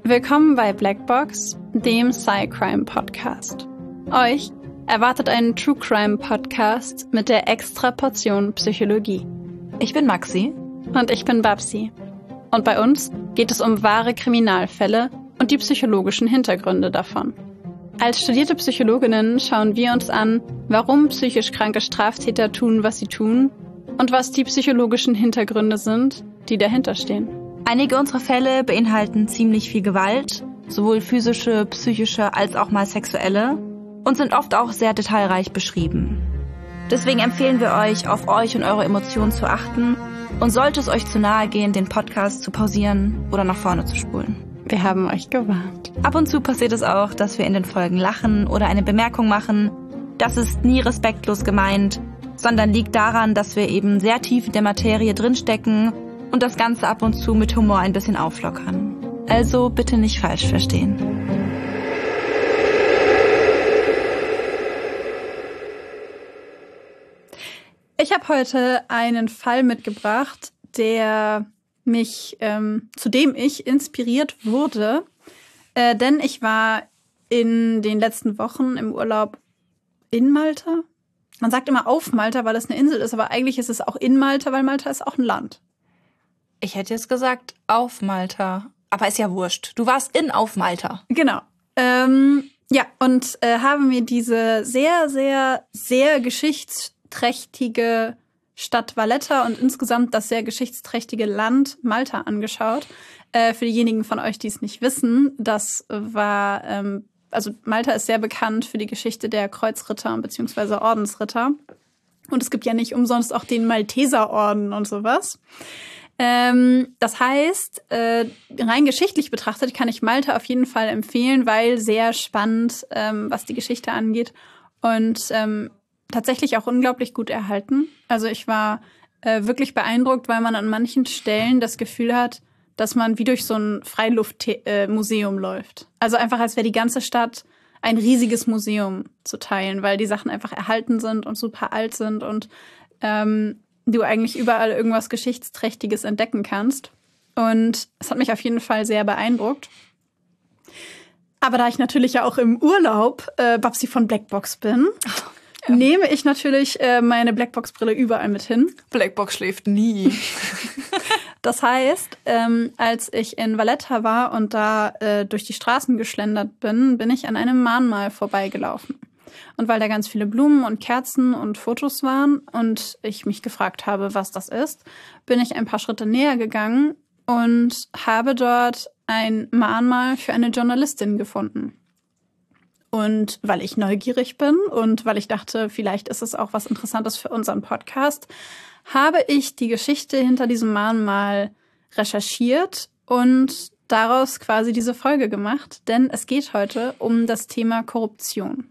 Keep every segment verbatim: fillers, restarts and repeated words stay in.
Willkommen bei Blackbox, dem Sci-Crime-Podcast. Euch erwartet ein True-Crime-Podcast mit der extra Portion Psychologie. Ich bin Maxi. Und ich bin Babsi. Und bei uns geht es um wahre Kriminalfälle und die psychologischen Hintergründe davon. Als studierte Psychologinnen schauen wir uns an, warum psychisch kranke Straftäter tun, was sie tun und was die psychologischen Hintergründe sind, die dahinter stehen. Einige unserer Fälle beinhalten ziemlich viel Gewalt, sowohl physische, psychische als auch mal sexuelle, und sind oft auch sehr detailreich beschrieben. Deswegen empfehlen wir euch, auf euch und eure Emotionen zu achten und sollte es euch zu nahe gehen, den Podcast zu pausieren oder nach vorne zu spulen. Wir haben euch gewarnt. Ab und zu passiert es auch, dass wir in den Folgen lachen oder eine Bemerkung machen. Das ist nie respektlos gemeint, sondern liegt daran, dass wir eben sehr tief in der Materie drinstecken und das Ganze ab und zu mit Humor ein bisschen auflockern. Also bitte nicht falsch verstehen. Ich habe heute einen Fall mitgebracht, der mich, ähm, zu dem ich inspiriert wurde, äh, denn ich war in den letzten Wochen im Urlaub in Malta. Man sagt immer auf Malta, weil es eine Insel ist, aber eigentlich ist es auch in Malta, weil Malta ist auch ein Land. Ich hätte jetzt gesagt auf Malta, aber ist ja wurscht. Du warst in auf Malta. Genau. Ähm, ja, und äh, habe mir diese sehr, sehr, sehr geschichtsträchtige Stadt Valletta und insgesamt das sehr geschichtsträchtige Land Malta angeschaut. Äh, für diejenigen von euch, die es nicht wissen, das war, ähm, also Malta ist sehr bekannt für die Geschichte der Kreuzritter bzw. Ordensritter. Und es gibt ja nicht umsonst auch den Malteserorden und sowas. Ähm, das heißt, äh, rein geschichtlich betrachtet kann ich Malta auf jeden Fall empfehlen, weil sehr spannend, ähm, was die Geschichte angeht und ähm, tatsächlich auch unglaublich gut erhalten. Also ich war äh, wirklich beeindruckt, weil man an manchen Stellen das Gefühl hat, dass man wie durch so ein Freiluftmuseum äh, läuft. Also einfach, als wäre die ganze Stadt ein riesiges Museum zu teilen, weil die Sachen einfach erhalten sind und super alt sind und ähm, du eigentlich überall irgendwas Geschichtsträchtiges entdecken kannst. Und es hat mich auf jeden Fall sehr beeindruckt. Aber da ich natürlich ja auch im Urlaub äh, Babsi von Blackbox bin, ja. nehme ich natürlich äh, meine Blackbox-Brille überall mit hin. Blackbox schläft nie. Das heißt, ähm, als ich in Valletta war und da äh, durch die Straßen geschlendert bin, bin ich an einem Mahnmal vorbeigelaufen. Und weil da ganz viele Blumen und Kerzen und Fotos waren und ich mich gefragt habe, was das ist, bin ich ein paar Schritte näher gegangen und habe dort ein Mahnmal für eine Journalistin gefunden. Und weil ich neugierig bin und weil ich dachte, vielleicht ist es auch was Interessantes für unseren Podcast, habe ich die Geschichte hinter diesem Mahnmal recherchiert und daraus quasi diese Folge gemacht, denn es geht heute um das Thema Korruption.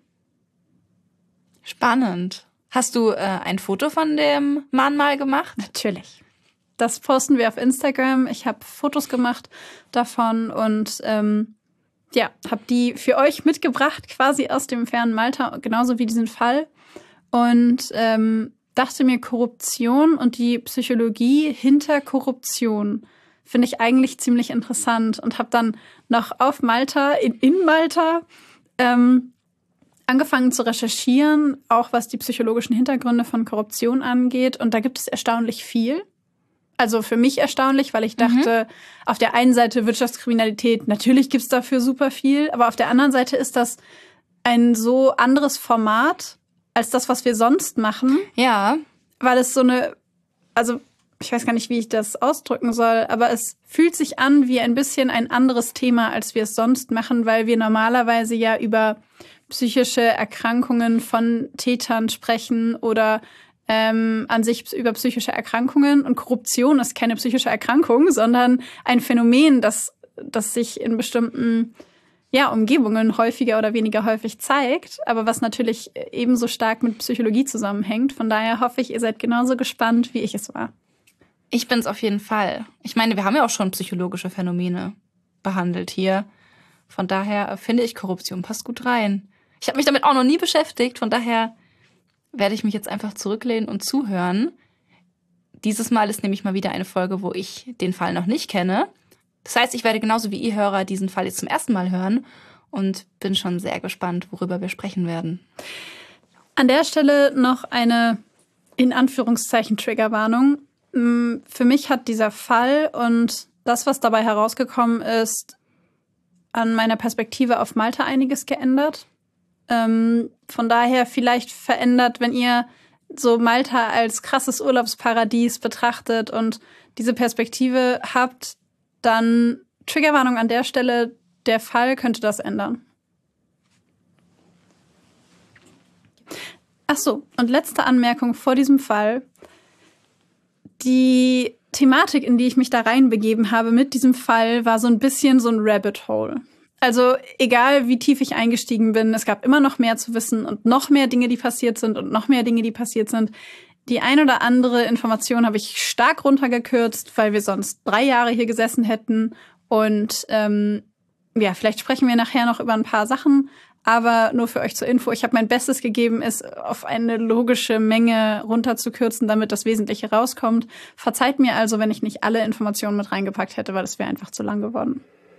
Spannend. Hast du äh, ein Foto von dem Mahnmal gemacht? Natürlich. Das posten wir auf Instagram. Ich habe Fotos gemacht davon und ähm, ja, habe die für euch mitgebracht, quasi aus dem fernen Malta, genauso wie diesen Fall. Und ähm, dachte mir, Korruption und die Psychologie hinter Korruption finde ich eigentlich ziemlich interessant und habe dann noch auf Malta, in, in Malta, ähm, angefangen zu recherchieren, auch was die psychologischen Hintergründe von Korruption angeht. Und da gibt es erstaunlich viel. Also für mich erstaunlich, weil ich dachte, mhm. auf der einen Seite Wirtschaftskriminalität, natürlich gibt's dafür super viel. Aber auf der anderen Seite ist das ein so anderes Format als das, was wir sonst machen. Ja. Weil es so eine, also ich weiß gar nicht, wie ich das ausdrücken soll, aber es fühlt sich an wie ein bisschen ein anderes Thema, als wir es sonst machen, weil wir normalerweise ja über psychische Erkrankungen von Tätern sprechen oder ähm, an sich über psychische Erkrankungen. Und Korruption ist keine psychische Erkrankung, sondern ein Phänomen, das, das sich in bestimmten ja, Umgebungen häufiger oder weniger häufig zeigt, aber was natürlich ebenso stark mit Psychologie zusammenhängt. Von daher hoffe ich, ihr seid genauso gespannt, wie ich es war. Ich bin's auf jeden Fall. Ich meine, wir haben ja auch schon psychologische Phänomene behandelt hier. Von daher finde ich, Korruption passt gut rein. Ich habe mich damit auch noch nie beschäftigt, von daher werde ich mich jetzt einfach zurücklehnen und zuhören. Dieses Mal ist nämlich mal wieder eine Folge, wo ich den Fall noch nicht kenne. Das heißt, ich werde genauso wie ihr Hörer diesen Fall jetzt zum ersten Mal hören und bin schon sehr gespannt, worüber wir sprechen werden. An der Stelle noch eine, in Anführungszeichen, Triggerwarnung. Für mich hat dieser Fall und das, was dabei herausgekommen ist, an meiner Perspektive auf Malta einiges geändert. Ähm, von daher vielleicht verändert, wenn ihr so Malta als krasses Urlaubsparadies betrachtet und diese Perspektive habt, dann Triggerwarnung an der Stelle, der Fall könnte das ändern. Ach so, und letzte Anmerkung vor diesem Fall. Die Thematik, in die ich mich da reinbegeben habe mit diesem Fall, war so ein bisschen so ein Rabbit Hole. Also egal, wie tief ich eingestiegen bin, es gab immer noch mehr zu wissen und noch mehr Dinge, die passiert sind und noch mehr Dinge, die passiert sind. Die ein oder andere Information habe ich stark runtergekürzt, weil wir sonst drei Jahre hier gesessen hätten. Und ähm, ja, vielleicht sprechen wir nachher noch über ein paar Sachen. Aber nur für euch zur Info, ich habe mein Bestes gegeben, es auf eine logische Menge runterzukürzen, damit das Wesentliche rauskommt. Verzeiht mir also, wenn ich nicht alle Informationen mit reingepackt hätte, weil das wäre einfach zu lang geworden.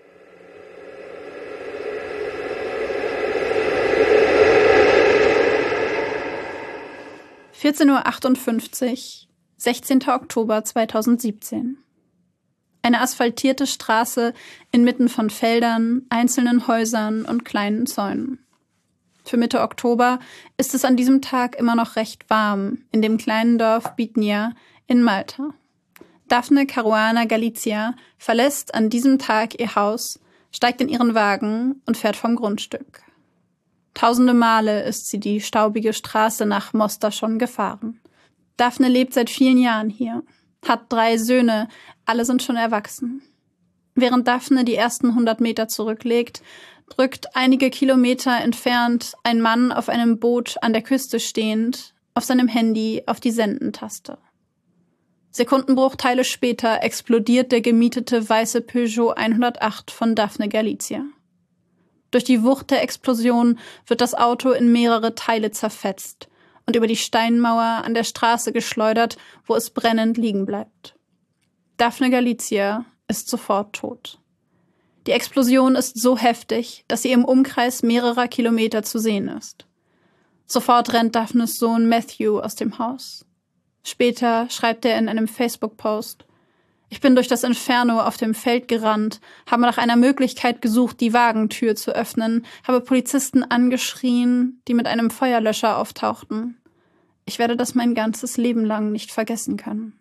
vierzehn Uhr achtundfünfzig, sechzehnter Oktober zweitausendsiebzehn. Eine asphaltierte Straße inmitten von Feldern, einzelnen Häusern und kleinen Zäunen. Für Mitte Oktober ist es an diesem Tag immer noch recht warm in dem kleinen Dorf Bitnia in Malta. Daphne Caruana Galizia verlässt an diesem Tag ihr Haus, steigt in ihren Wagen und fährt vom Grundstück. Tausende Male ist sie die staubige Straße nach Mostar schon gefahren. Daphne lebt seit vielen Jahren hier, hat drei Söhne, alle sind schon erwachsen. Während Daphne die ersten hundert Meter zurücklegt, drückt einige Kilometer entfernt ein Mann auf einem Boot an der Küste stehend auf seinem Handy auf die Sendentaste. Sekundenbruchteile später explodiert der gemietete weiße Peugeot hundertacht von Daphne Galizia. Durch die Wucht der Explosion wird das Auto in mehrere Teile zerfetzt und über die Steinmauer an der Straße geschleudert, wo es brennend liegen bleibt. Daphne Galizia ist sofort tot. Die Explosion ist so heftig, dass sie im Umkreis mehrerer Kilometer zu sehen ist. Sofort rennt Daphnes Sohn Matthew aus dem Haus. Später schreibt er in einem Facebook-Post: Ich bin durch das Inferno auf dem Feld gerannt, habe nach einer Möglichkeit gesucht, die Wagentür zu öffnen, habe Polizisten angeschrien, die mit einem Feuerlöscher auftauchten. Ich werde das mein ganzes Leben lang nicht vergessen können.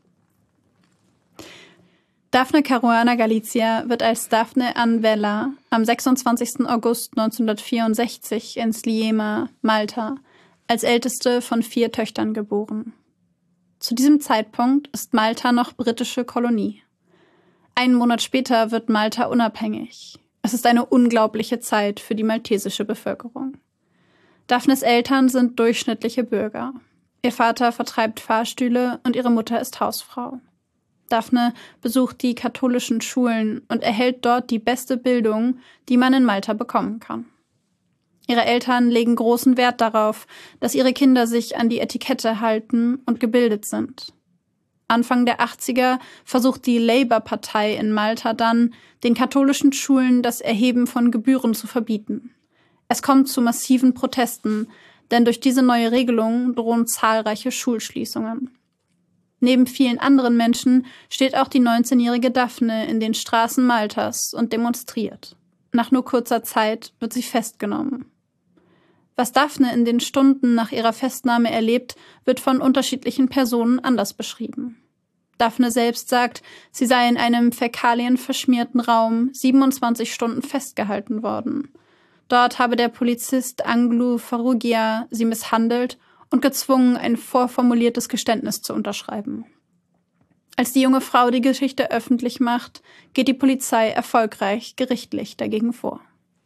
Daphne Caruana Galizia wird als Daphne Ann Vella am sechsundzwanzigsten August neunzehnhundertvierundsechzig in Sliema, Malta, als älteste von vier Töchtern geboren. Zu diesem Zeitpunkt ist Malta noch britische Kolonie. Einen Monat später wird Malta unabhängig. Es ist eine unglaubliche Zeit für die maltesische Bevölkerung. Daphnes Eltern sind durchschnittliche Bürger. Ihr Vater vertreibt Fahrstühle und ihre Mutter ist Hausfrau. Daphne besucht die katholischen Schulen und erhält dort die beste Bildung, die man in Malta bekommen kann. Ihre Eltern legen großen Wert darauf, dass ihre Kinder sich an die Etikette halten und gebildet sind. Anfang der achtziger versucht die Labour-Partei in Malta dann, den katholischen Schulen das Erheben von Gebühren zu verbieten. Es kommt zu massiven Protesten, denn durch diese neue Regelung drohen zahlreiche Schulschließungen. Neben vielen anderen Menschen steht auch die neunzehnjährige Daphne in den Straßen Maltas und demonstriert. Nach nur kurzer Zeit wird sie festgenommen. Was Daphne in den Stunden nach ihrer Festnahme erlebt, wird von unterschiedlichen Personen anders beschrieben. Daphne selbst sagt, sie sei in einem fäkalienverschmierten Raum siebenundzwanzig Stunden festgehalten worden. Dort habe der Polizist Anglu Farrugia sie misshandelt und gezwungen, ein vorformuliertes Geständnis zu unterschreiben. Als die junge Frau die Geschichte öffentlich macht, geht die Polizei erfolgreich gerichtlich dagegen vor.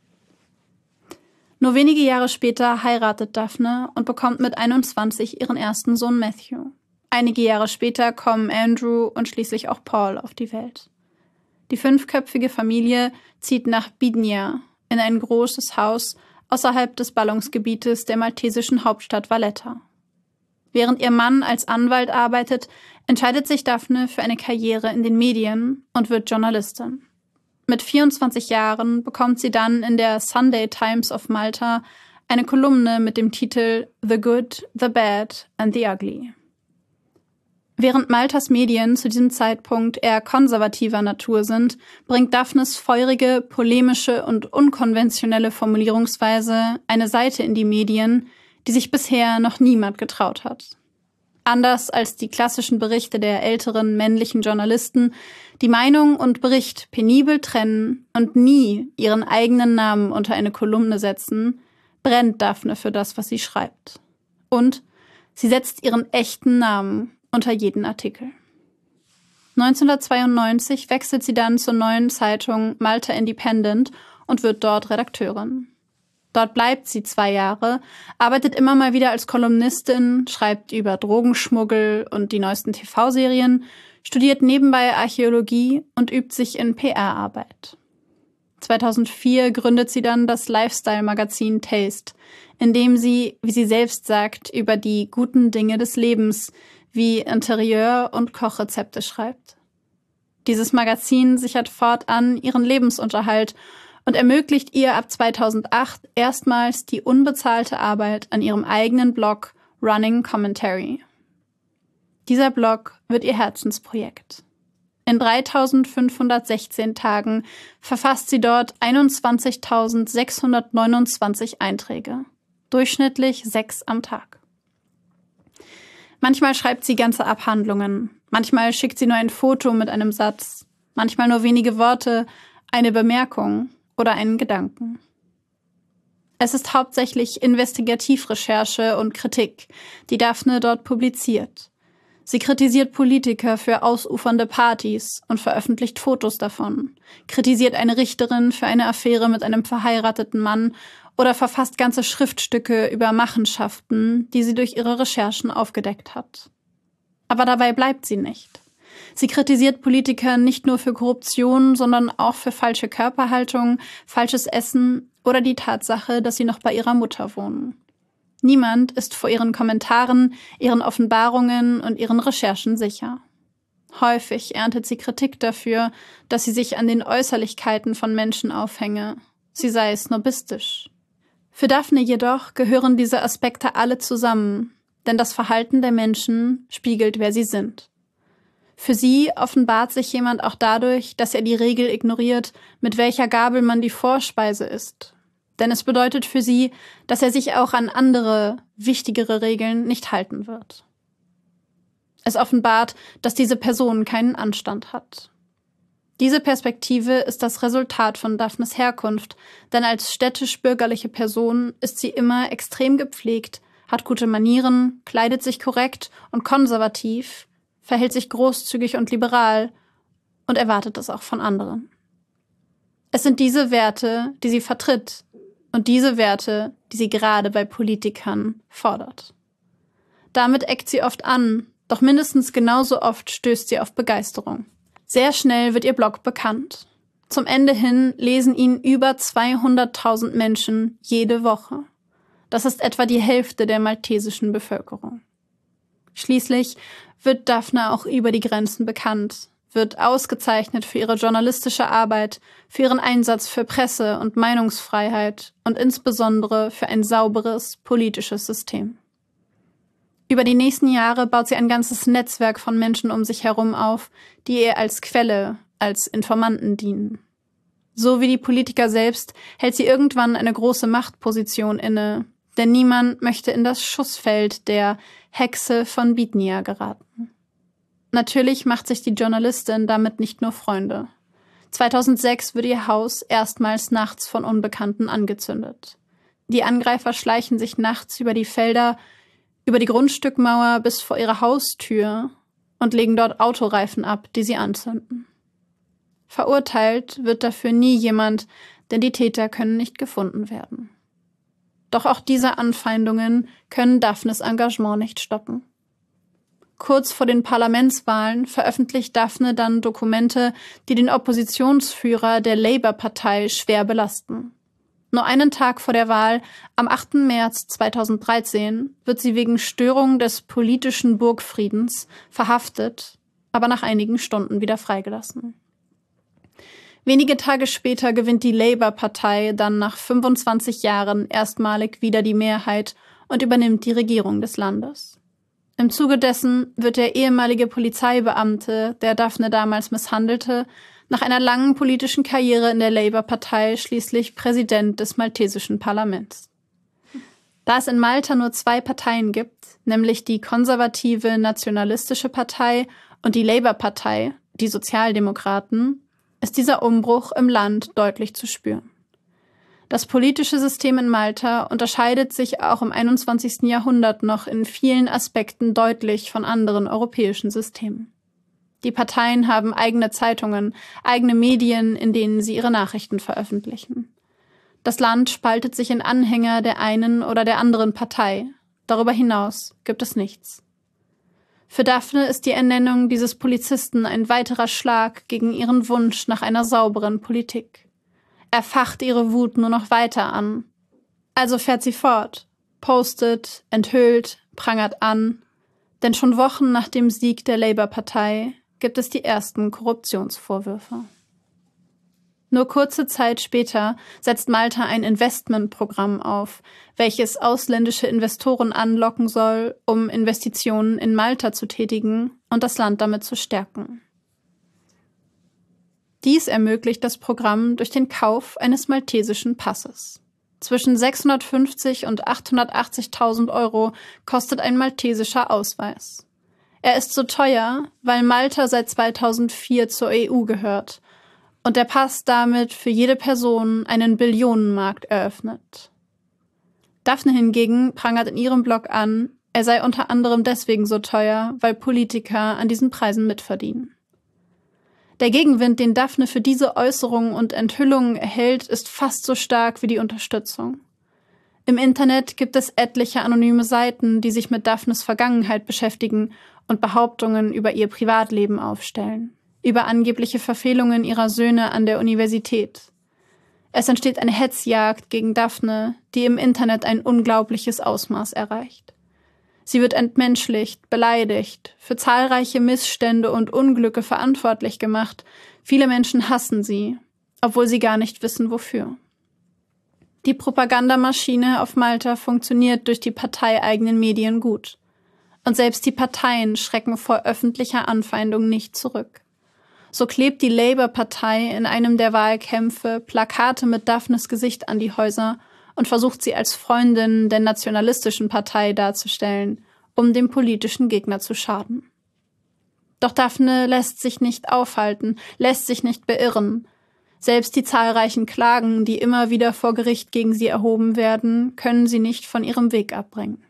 Nur wenige Jahre später heiratet Daphne und bekommt mit einundzwanzig ihren ersten Sohn Matthew. Einige Jahre später kommen Andrew und schließlich auch Paul auf die Welt. Die fünfköpfige Familie zieht nach Bitnia in ein großes Haus außerhalb des Ballungsgebietes der maltesischen Hauptstadt Valletta. Während ihr Mann als Anwalt arbeitet, entscheidet sich Daphne für eine Karriere in den Medien und wird Journalistin. Mit vierundzwanzig Jahren bekommt sie dann in der Sunday Times of Malta eine Kolumne mit dem Titel The Good, the Bad and the Ugly. Während Maltas Medien zu diesem Zeitpunkt eher konservativer Natur sind, bringt Daphnes feurige, polemische und unkonventionelle Formulierungsweise eine Seite in die Medien, die sich bisher noch niemand getraut hat. Anders als die klassischen Berichte der älteren männlichen Journalisten, die Meinung und Bericht penibel trennen und nie ihren eigenen Namen unter eine Kolumne setzen, brennt Daphne für das, was sie schreibt. Und sie setzt ihren echten Namen unter jeden Artikel. neunzehnhundertzweiundneunzig wechselt sie dann zur neuen Zeitung Malta Independent und wird dort Redakteurin. Dort bleibt sie zwei Jahre, arbeitet immer mal wieder als Kolumnistin, schreibt über Drogenschmuggel und die neuesten T V-Serien, studiert nebenbei Archäologie und übt sich in P R-Arbeit. zweitausendvier gründet sie dann das Lifestyle-Magazin Taste, in dem sie, wie sie selbst sagt, über die guten Dinge des Lebens wie Interieur- und Kochrezepte schreibt. Dieses Magazin sichert fortan ihren Lebensunterhalt und ermöglicht ihr ab zweitausendacht erstmals die unbezahlte Arbeit an ihrem eigenen Blog Running Commentary. Dieser Blog wird ihr Herzensprojekt. In dreitausendfünfhundertsechzehn Tagen verfasst sie dort einundzwanzigtausendsechshundertneunundzwanzig Einträge, durchschnittlich sechs am Tag. Manchmal schreibt sie ganze Abhandlungen, manchmal schickt sie nur ein Foto mit einem Satz, manchmal nur wenige Worte, eine Bemerkung oder einen Gedanken. Es ist hauptsächlich Investigativrecherche und Kritik, die Daphne dort publiziert. Sie kritisiert Politiker für ausufernde Partys und veröffentlicht Fotos davon, kritisiert eine Richterin für eine Affäre mit einem verheirateten Mann oder verfasst ganze Schriftstücke über Machenschaften, die sie durch ihre Recherchen aufgedeckt hat. Aber dabei bleibt sie nicht. Sie kritisiert Politiker nicht nur für Korruption, sondern auch für falsche Körperhaltung, falsches Essen oder die Tatsache, dass sie noch bei ihrer Mutter wohnen. Niemand ist vor ihren Kommentaren, ihren Offenbarungen und ihren Recherchen sicher. Häufig erntet sie Kritik dafür, dass sie sich an den Äußerlichkeiten von Menschen aufhänge. Sie sei snobistisch. Für Daphne jedoch gehören diese Aspekte alle zusammen, denn das Verhalten der Menschen spiegelt, wer sie sind. Für sie offenbart sich jemand auch dadurch, dass er die Regel ignoriert, mit welcher Gabel man die Vorspeise isst. Denn es bedeutet für sie, dass er sich auch an andere, wichtigere Regeln nicht halten wird. Es offenbart, dass diese Person keinen Anstand hat. Diese Perspektive ist das Resultat von Daphnes Herkunft, denn als städtisch-bürgerliche Person ist sie immer extrem gepflegt, hat gute Manieren, kleidet sich korrekt und konservativ, verhält sich großzügig und liberal und erwartet es auch von anderen. Es sind diese Werte, die sie vertritt und diese Werte, die sie gerade bei Politikern fordert. Damit eckt sie oft an, doch mindestens genauso oft stößt sie auf Begeisterung. Sehr schnell wird ihr Blog bekannt. Zum Ende hin lesen ihn über zweihunderttausend Menschen jede Woche. Das ist etwa die Hälfte der maltesischen Bevölkerung. Schließlich wird Daphne auch über die Grenzen bekannt, wird ausgezeichnet für ihre journalistische Arbeit, für ihren Einsatz für Presse- und Meinungsfreiheit und insbesondere für ein sauberes politisches System. Über die nächsten Jahre baut sie ein ganzes Netzwerk von Menschen um sich herum auf, die ihr als Quelle, als Informanten dienen. So wie die Politiker selbst hält sie irgendwann eine große Machtposition inne, denn niemand möchte in das Schussfeld der Hexe von Bitnia geraten. Natürlich macht sich die Journalistin damit nicht nur Freunde. zweitausendsechs wird ihr Haus erstmals nachts von Unbekannten angezündet. Die Angreifer schleichen sich nachts über die Felder, über die Grundstückmauer bis vor ihre Haustür und legen dort Autoreifen ab, die sie anzünden. Verurteilt wird dafür nie jemand, denn die Täter können nicht gefunden werden. Doch auch diese Anfeindungen können Daphnes Engagement nicht stoppen. Kurz vor den Parlamentswahlen veröffentlicht Daphne dann Dokumente, die den Oppositionsführer der Labour-Partei schwer belasten. Nur einen Tag vor der Wahl, am achten März zweitausenddreizehn, wird sie wegen Störung des politischen Burgfriedens verhaftet, aber nach einigen Stunden wieder freigelassen. Wenige Tage später gewinnt die Labour-Partei dann nach fünfundzwanzig Jahren erstmalig wieder die Mehrheit und übernimmt die Regierung des Landes. Im Zuge dessen wird der ehemalige Polizeibeamte, der Daphne damals misshandelte, nach einer langen politischen Karriere in der Labour-Partei schließlich Präsident des maltesischen Parlaments. Da es in Malta nur zwei Parteien gibt, nämlich die konservative Nationalistische Partei und die Labour-Partei, die Sozialdemokraten, ist dieser Umbruch im Land deutlich zu spüren. Das politische System in Malta unterscheidet sich auch im einundzwanzigsten Jahrhundert noch in vielen Aspekten deutlich von anderen europäischen Systemen. Die Parteien haben eigene Zeitungen, eigene Medien, in denen sie ihre Nachrichten veröffentlichen. Das Land spaltet sich in Anhänger der einen oder der anderen Partei. Darüber hinaus gibt es nichts. Für Daphne ist die Ernennung dieses Polizisten ein weiterer Schlag gegen ihren Wunsch nach einer sauberen Politik. Er facht ihre Wut nur noch weiter an. Also fährt sie fort, postet, enthüllt, prangert an. Denn schon Wochen nach dem Sieg der Labour-Partei gibt es die ersten Korruptionsvorwürfe. Nur kurze Zeit später setzt Malta ein Investmentprogramm auf, welches ausländische Investoren anlocken soll, um Investitionen in Malta zu tätigen und das Land damit zu stärken. Dies ermöglicht das Programm durch den Kauf eines maltesischen Passes. Zwischen sechshundertfünfzig und achthundertachtzigtausend Euro kostet ein maltesischer Ausweis. Er ist so teuer, weil Malta seit zweitausendvier zur E U gehört und der Pass damit für jede Person einen Billionenmarkt eröffnet. Daphne hingegen prangert in ihrem Blog an, er sei unter anderem deswegen so teuer, weil Politiker an diesen Preisen mitverdienen. Der Gegenwind, den Daphne für diese Äußerungen und Enthüllungen erhält, ist fast so stark wie die Unterstützung. Im Internet gibt es etliche anonyme Seiten, die sich mit Daphnes Vergangenheit beschäftigen und Behauptungen über ihr Privatleben aufstellen, über angebliche Verfehlungen ihrer Söhne an der Universität. Es entsteht eine Hetzjagd gegen Daphne, die im Internet ein unglaubliches Ausmaß erreicht. Sie wird entmenschlicht, beleidigt, für zahlreiche Missstände und Unglücke verantwortlich gemacht. Viele Menschen hassen sie, obwohl sie gar nicht wissen, wofür. Die Propagandamaschine auf Malta funktioniert durch die parteieigenen Medien gut. Und selbst die Parteien schrecken vor öffentlicher Anfeindung nicht zurück. So klebt die Labour-Partei in einem der Wahlkämpfe Plakate mit Daphnes Gesicht an die Häuser und versucht sie als Freundin der nationalistischen Partei darzustellen, um dem politischen Gegner zu schaden. Doch Daphne lässt sich nicht aufhalten, lässt sich nicht beirren. Selbst die zahlreichen Klagen, die immer wieder vor Gericht gegen sie erhoben werden, können sie nicht von ihrem Weg abbringen.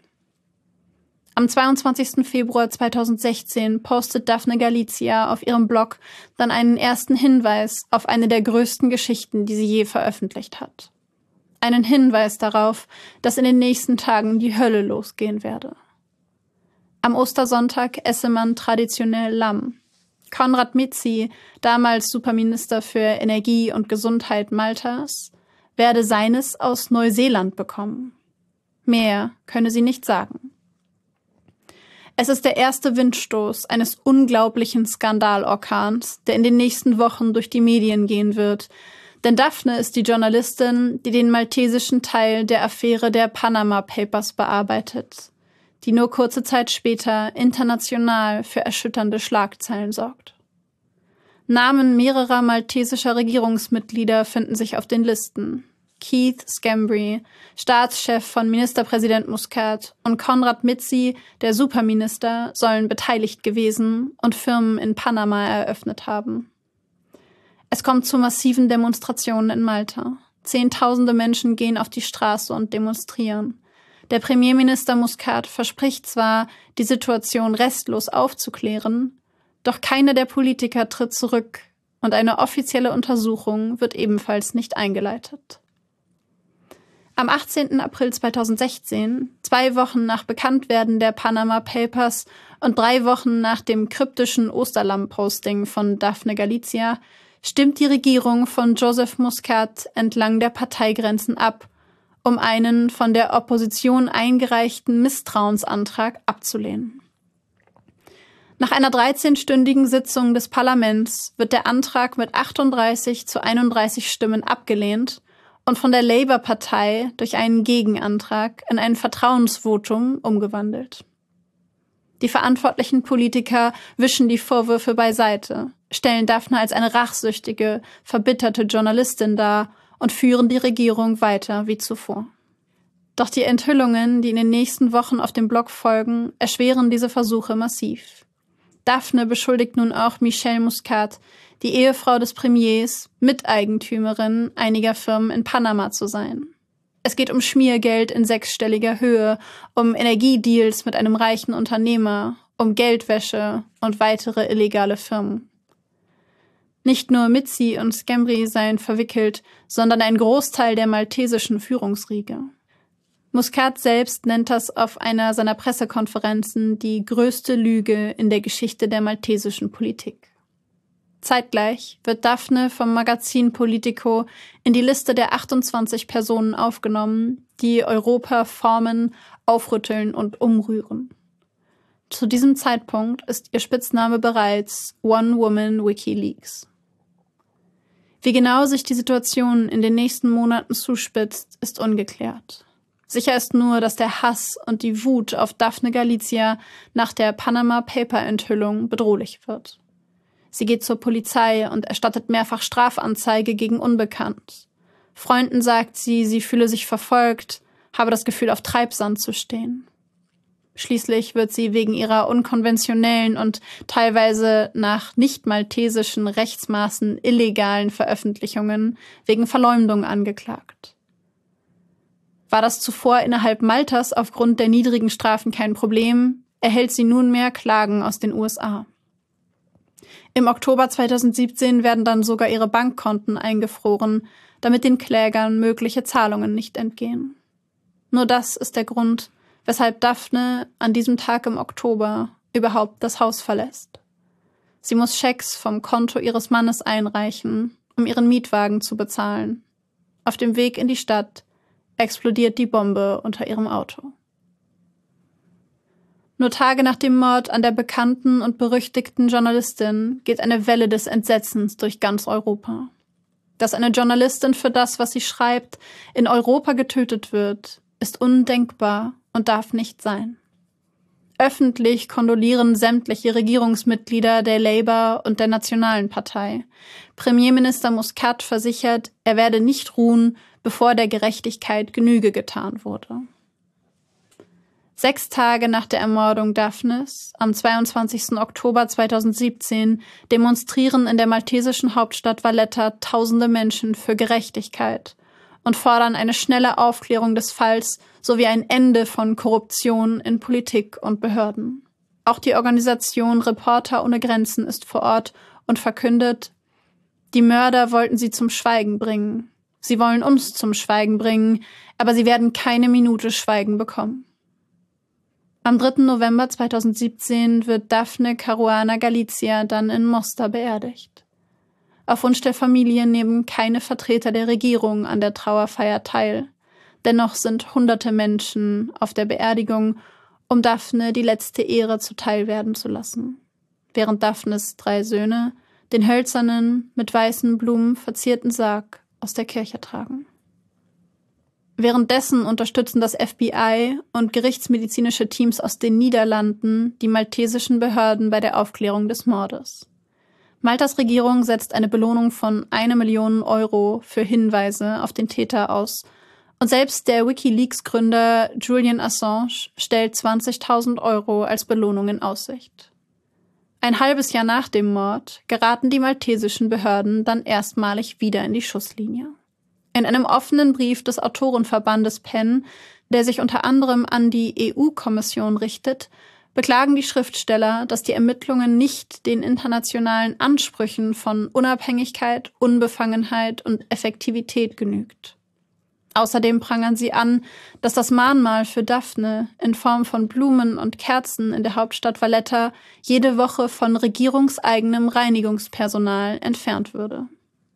Am zweiundzwanzigsten Februar zweitausendsechzehn postet Daphne Galizia auf ihrem Blog dann einen ersten Hinweis auf eine der größten Geschichten, die sie je veröffentlicht hat. Einen Hinweis darauf, dass in den nächsten Tagen die Hölle losgehen werde. Am Ostersonntag esse man traditionell Lamm. Konrad Mizzi, damals Superminister für Energie und Gesundheit Maltas, werde seines aus Neuseeland bekommen. Mehr könne sie nicht sagen. Es ist der erste Windstoß eines unglaublichen Skandalorkans, der in den nächsten Wochen durch die Medien gehen wird. Denn Daphne ist die Journalistin, die den maltesischen Teil der Affäre der Panama Papers bearbeitet, die nur kurze Zeit später international für erschütternde Schlagzeilen sorgt. Namen mehrerer maltesischer Regierungsmitglieder finden sich auf den Listen. Keith Schembri, Staatschef von Ministerpräsident Muscat, und Konrad Mizzi, der Superminister, sollen beteiligt gewesen und Firmen in Panama eröffnet haben. Es kommt zu massiven Demonstrationen in Malta. Zehntausende Menschen gehen auf die Straße und demonstrieren. Der Premierminister Muscat verspricht zwar, die Situation restlos aufzuklären, doch keiner der Politiker tritt zurück und eine offizielle Untersuchung wird ebenfalls nicht eingeleitet. Am achtzehnten April zweitausendsechzehn, zwei Wochen nach Bekanntwerden der Panama Papers und drei Wochen nach dem kryptischen Osterlamm-Posting von Daphne Galizia, stimmt die Regierung von Joseph Muscat entlang der Parteigrenzen ab, um einen von der Opposition eingereichten Misstrauensantrag abzulehnen. Nach einer dreizehnstündigen Sitzung des Parlaments wird der Antrag mit achtunddreißig zu einunddreißig Stimmen abgelehnt und von der Labour-Partei durch einen Gegenantrag in ein Vertrauensvotum umgewandelt. Die verantwortlichen Politiker wischen die Vorwürfe beiseite, stellen Daphne als eine rachsüchtige, verbitterte Journalistin dar und führen die Regierung weiter wie zuvor. Doch die Enthüllungen, die in den nächsten Wochen auf dem Blog folgen, erschweren diese Versuche massiv. Daphne beschuldigt nun auch Michelle Muscat, die Ehefrau des Premiers, Miteigentümerin einiger Firmen in Panama zu sein. Es geht um Schmiergeld in sechsstelliger Höhe, um Energiedeals mit einem reichen Unternehmer, um Geldwäsche und weitere illegale Firmen. Nicht nur Mitzi und Schembri seien verwickelt, sondern ein Großteil der maltesischen Führungsriege. Muscat selbst nennt das auf einer seiner Pressekonferenzen die größte Lüge in der Geschichte der maltesischen Politik. Zeitgleich wird Daphne vom Magazin Politico in die Liste der achtundzwanzig Personen aufgenommen, die Europa formen, aufrütteln und umrühren. Zu diesem Zeitpunkt ist ihr Spitzname bereits One Woman WikiLeaks. Wie genau sich die Situation in den nächsten Monaten zuspitzt, ist ungeklärt. Sicher ist nur, dass der Hass und die Wut auf Daphne Galizia nach der Panama Paper-Enthüllung bedrohlich wird. Sie geht zur Polizei und erstattet mehrfach Strafanzeige gegen Unbekannt. Freunden sagt sie, sie fühle sich verfolgt, habe das Gefühl, auf Treibsand zu stehen. Schließlich wird sie wegen ihrer unkonventionellen und teilweise nach nicht-maltesischen Rechtsmaßen illegalen Veröffentlichungen wegen Verleumdung angeklagt. War das zuvor innerhalb Maltas aufgrund der niedrigen Strafen kein Problem, erhält sie nunmehr Klagen aus den U S A. Im Oktober zweitausendsiebzehn werden dann sogar ihre Bankkonten eingefroren, damit den Klägern mögliche Zahlungen nicht entgehen. Nur das ist der Grund, weshalb Daphne an diesem Tag im Oktober überhaupt das Haus verlässt. Sie muss Schecks vom Konto ihres Mannes einreichen, um ihren Mietwagen zu bezahlen. Auf dem Weg in die Stadt explodiert die Bombe unter ihrem Auto. Nur Tage nach dem Mord an der bekannten und berüchtigten Journalistin geht eine Welle des Entsetzens durch ganz Europa. Dass eine Journalistin für das, was sie schreibt, in Europa getötet wird, ist undenkbar und darf nicht sein. Öffentlich kondolieren sämtliche Regierungsmitglieder der Labour und der Nationalen Partei. Premierminister Muscat versichert, er werde nicht ruhen, bevor der Gerechtigkeit Genüge getan wurde. Sechs Tage nach der Ermordung Daphnes, am zweiundzwanzigsten Oktober zweitausendsiebzehn, demonstrieren in der maltesischen Hauptstadt Valletta tausende Menschen für Gerechtigkeit und fordern eine schnelle Aufklärung des Falls sowie ein Ende von Korruption in Politik und Behörden. Auch die Organisation Reporter ohne Grenzen ist vor Ort und verkündet, die Mörder wollten sie zum Schweigen bringen. Sie wollen uns zum Schweigen bringen, aber sie werden keine Minute Schweigen bekommen. Am dritten November zweitausendsiebzehn wird Daphne Caruana Galizia dann in Mostar beerdigt. Auf Wunsch der Familie nehmen keine Vertreter der Regierung an der Trauerfeier teil. Dennoch sind hunderte Menschen auf der Beerdigung, um Daphne die letzte Ehre zuteil werden zu lassen. Während Daphnes drei Söhne den hölzernen, mit weißen Blumen verzierten Sarg aus der Kirche tragen. Währenddessen unterstützen das F B I und gerichtsmedizinische Teams aus den Niederlanden die maltesischen Behörden bei der Aufklärung des Mordes. Maltas Regierung setzt eine Belohnung von eine Million Euro für Hinweise auf den Täter aus und selbst der WikiLeaks-Gründer Julian Assange stellt zwanzigtausend Euro als Belohnung in Aussicht. Ein halbes Jahr nach dem Mord geraten die maltesischen Behörden dann erstmalig wieder in die Schusslinie. In einem offenen Brief des Autorenverbandes P E N, der sich unter anderem an die E U-Kommission richtet, beklagen die Schriftsteller, dass die Ermittlungen nicht den internationalen Ansprüchen von Unabhängigkeit, Unbefangenheit und Effektivität genügt. Außerdem prangern sie an, dass das Mahnmal für Daphne in Form von Blumen und Kerzen in der Hauptstadt Valletta jede Woche von regierungseigenem Reinigungspersonal entfernt würde.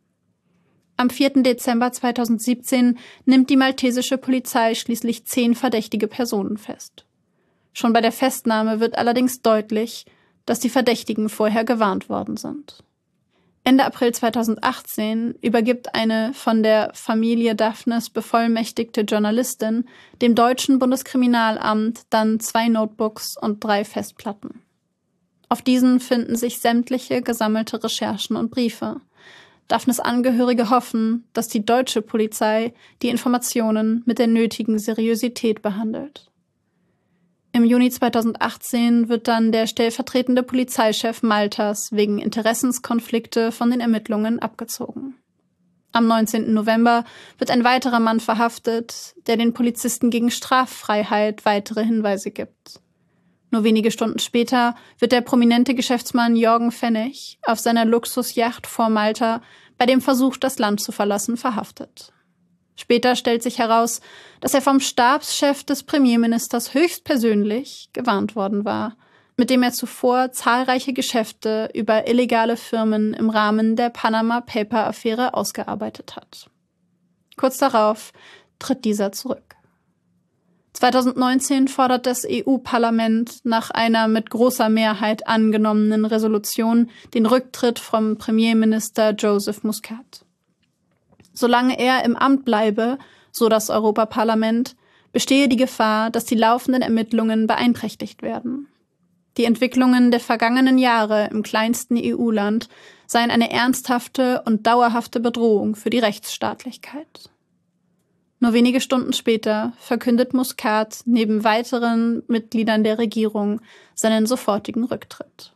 Am vierten Dezember zweitausendsiebzehn nimmt die maltesische Polizei schließlich zehn verdächtige Personen fest. Schon bei der Festnahme wird allerdings deutlich, dass die Verdächtigen vorher gewarnt worden sind. Ende April zweitausendachtzehn übergibt eine von der Familie Daphnes bevollmächtigte Journalistin dem deutschen Bundeskriminalamt dann zwei Notebooks und drei Festplatten. Auf diesen finden sich sämtliche gesammelte Recherchen und Briefe. Daphnes Angehörige hoffen, dass die deutsche Polizei die Informationen mit der nötigen Seriosität behandelt. Im Juni zweitausendachtzehn wird dann der stellvertretende Polizeichef Maltas wegen Interessenskonflikte von den Ermittlungen abgezogen. Am neunzehnten November wird ein weiterer Mann verhaftet, der den Polizisten gegen Straffreiheit weitere Hinweise gibt. Nur wenige Stunden später wird der prominente Geschäftsmann Jörgen Pfennig auf seiner Luxusjacht vor Malta bei dem Versuch, das Land zu verlassen, verhaftet. Später stellt sich heraus, dass er vom Stabschef des Premierministers höchstpersönlich gewarnt worden war, mit dem er zuvor zahlreiche Geschäfte über illegale Firmen im Rahmen der Panama-Paper-Affäre ausgearbeitet hat. Kurz darauf tritt dieser zurück. zweitausendneunzehn fordert das E U-Parlament nach einer mit großer Mehrheit angenommenen Resolution den Rücktritt vom Premierminister Joseph Muscat. Solange er im Amt bleibe, so das Europaparlament, bestehe die Gefahr, dass die laufenden Ermittlungen beeinträchtigt werden. Die Entwicklungen der vergangenen Jahre im kleinsten E U-Land seien eine ernsthafte und dauerhafte Bedrohung für die Rechtsstaatlichkeit. Nur wenige Stunden später verkündet Muscat neben weiteren Mitgliedern der Regierung seinen sofortigen Rücktritt.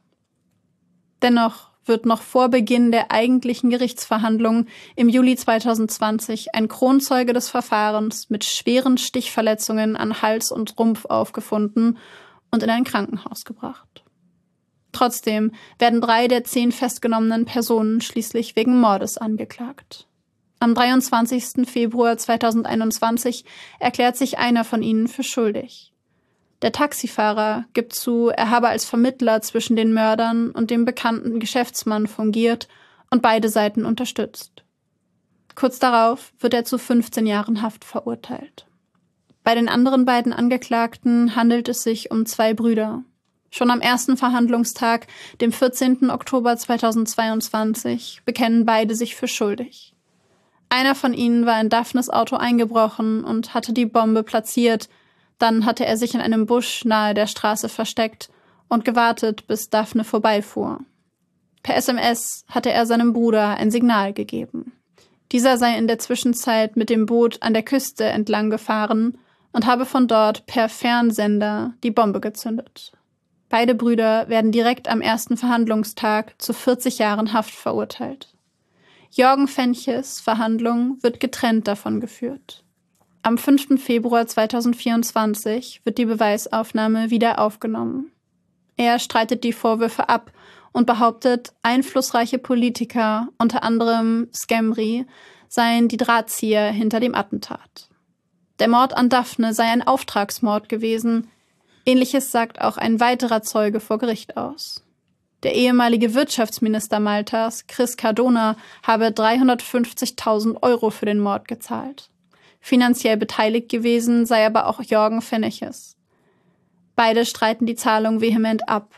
Dennoch wird noch vor Beginn der eigentlichen Gerichtsverhandlung im Juli zweitausendzwanzig ein Kronzeuge des Verfahrens mit schweren Stichverletzungen an Hals und Rumpf aufgefunden und in ein Krankenhaus gebracht. Trotzdem werden drei der zehn festgenommenen Personen schließlich wegen Mordes angeklagt. Am dreiundzwanzigsten Februar zweitausendeinundzwanzig erklärt sich einer von ihnen für schuldig. Der Taxifahrer gibt zu, er habe als Vermittler zwischen den Mördern und dem bekannten Geschäftsmann fungiert und beide Seiten unterstützt. Kurz darauf wird er zu fünfzehn Jahren Haft verurteilt. Bei den anderen beiden Angeklagten handelt es sich um zwei Brüder. Schon am ersten Verhandlungstag, dem vierzehnten Oktober zweitausendzweiundzwanzig, bekennen beide sich für schuldig. Einer von ihnen war in Daphnes Auto eingebrochen und hatte die Bombe platziert. Dann hatte er sich in einem Busch nahe der Straße versteckt und gewartet, bis Daphne vorbeifuhr. Per S M S hatte er seinem Bruder ein Signal gegeben. Dieser sei in der Zwischenzeit mit dem Boot an der Küste entlang gefahren und habe von dort per Fernsender die Bombe gezündet. Beide Brüder werden direkt am ersten Verhandlungstag zu vierzig Jahren Haft verurteilt. Jörgen Pfennigs Verhandlung wird getrennt davon geführt. Am fünften Februar zweitausendvierundzwanzig wird die Beweisaufnahme wieder aufgenommen. Er streitet die Vorwürfe ab und behauptet, einflussreiche Politiker, unter anderem Scamri, seien die Drahtzieher hinter dem Attentat. Der Mord an Daphne sei ein Auftragsmord gewesen. Ähnliches sagt auch ein weiterer Zeuge vor Gericht aus. Der ehemalige Wirtschaftsminister Maltas, Chris Cardona, habe dreihundertfünfzigtausend Euro für den Mord gezahlt. Finanziell beteiligt gewesen sei aber auch Jörgen Pfennigs. Beide streiten die Zahlung vehement ab.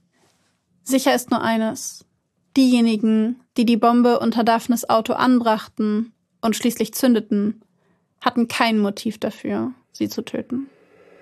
Sicher ist nur eines: Diejenigen, die die Bombe unter Daphnes Auto anbrachten und schließlich zündeten, hatten kein Motiv dafür, sie zu töten.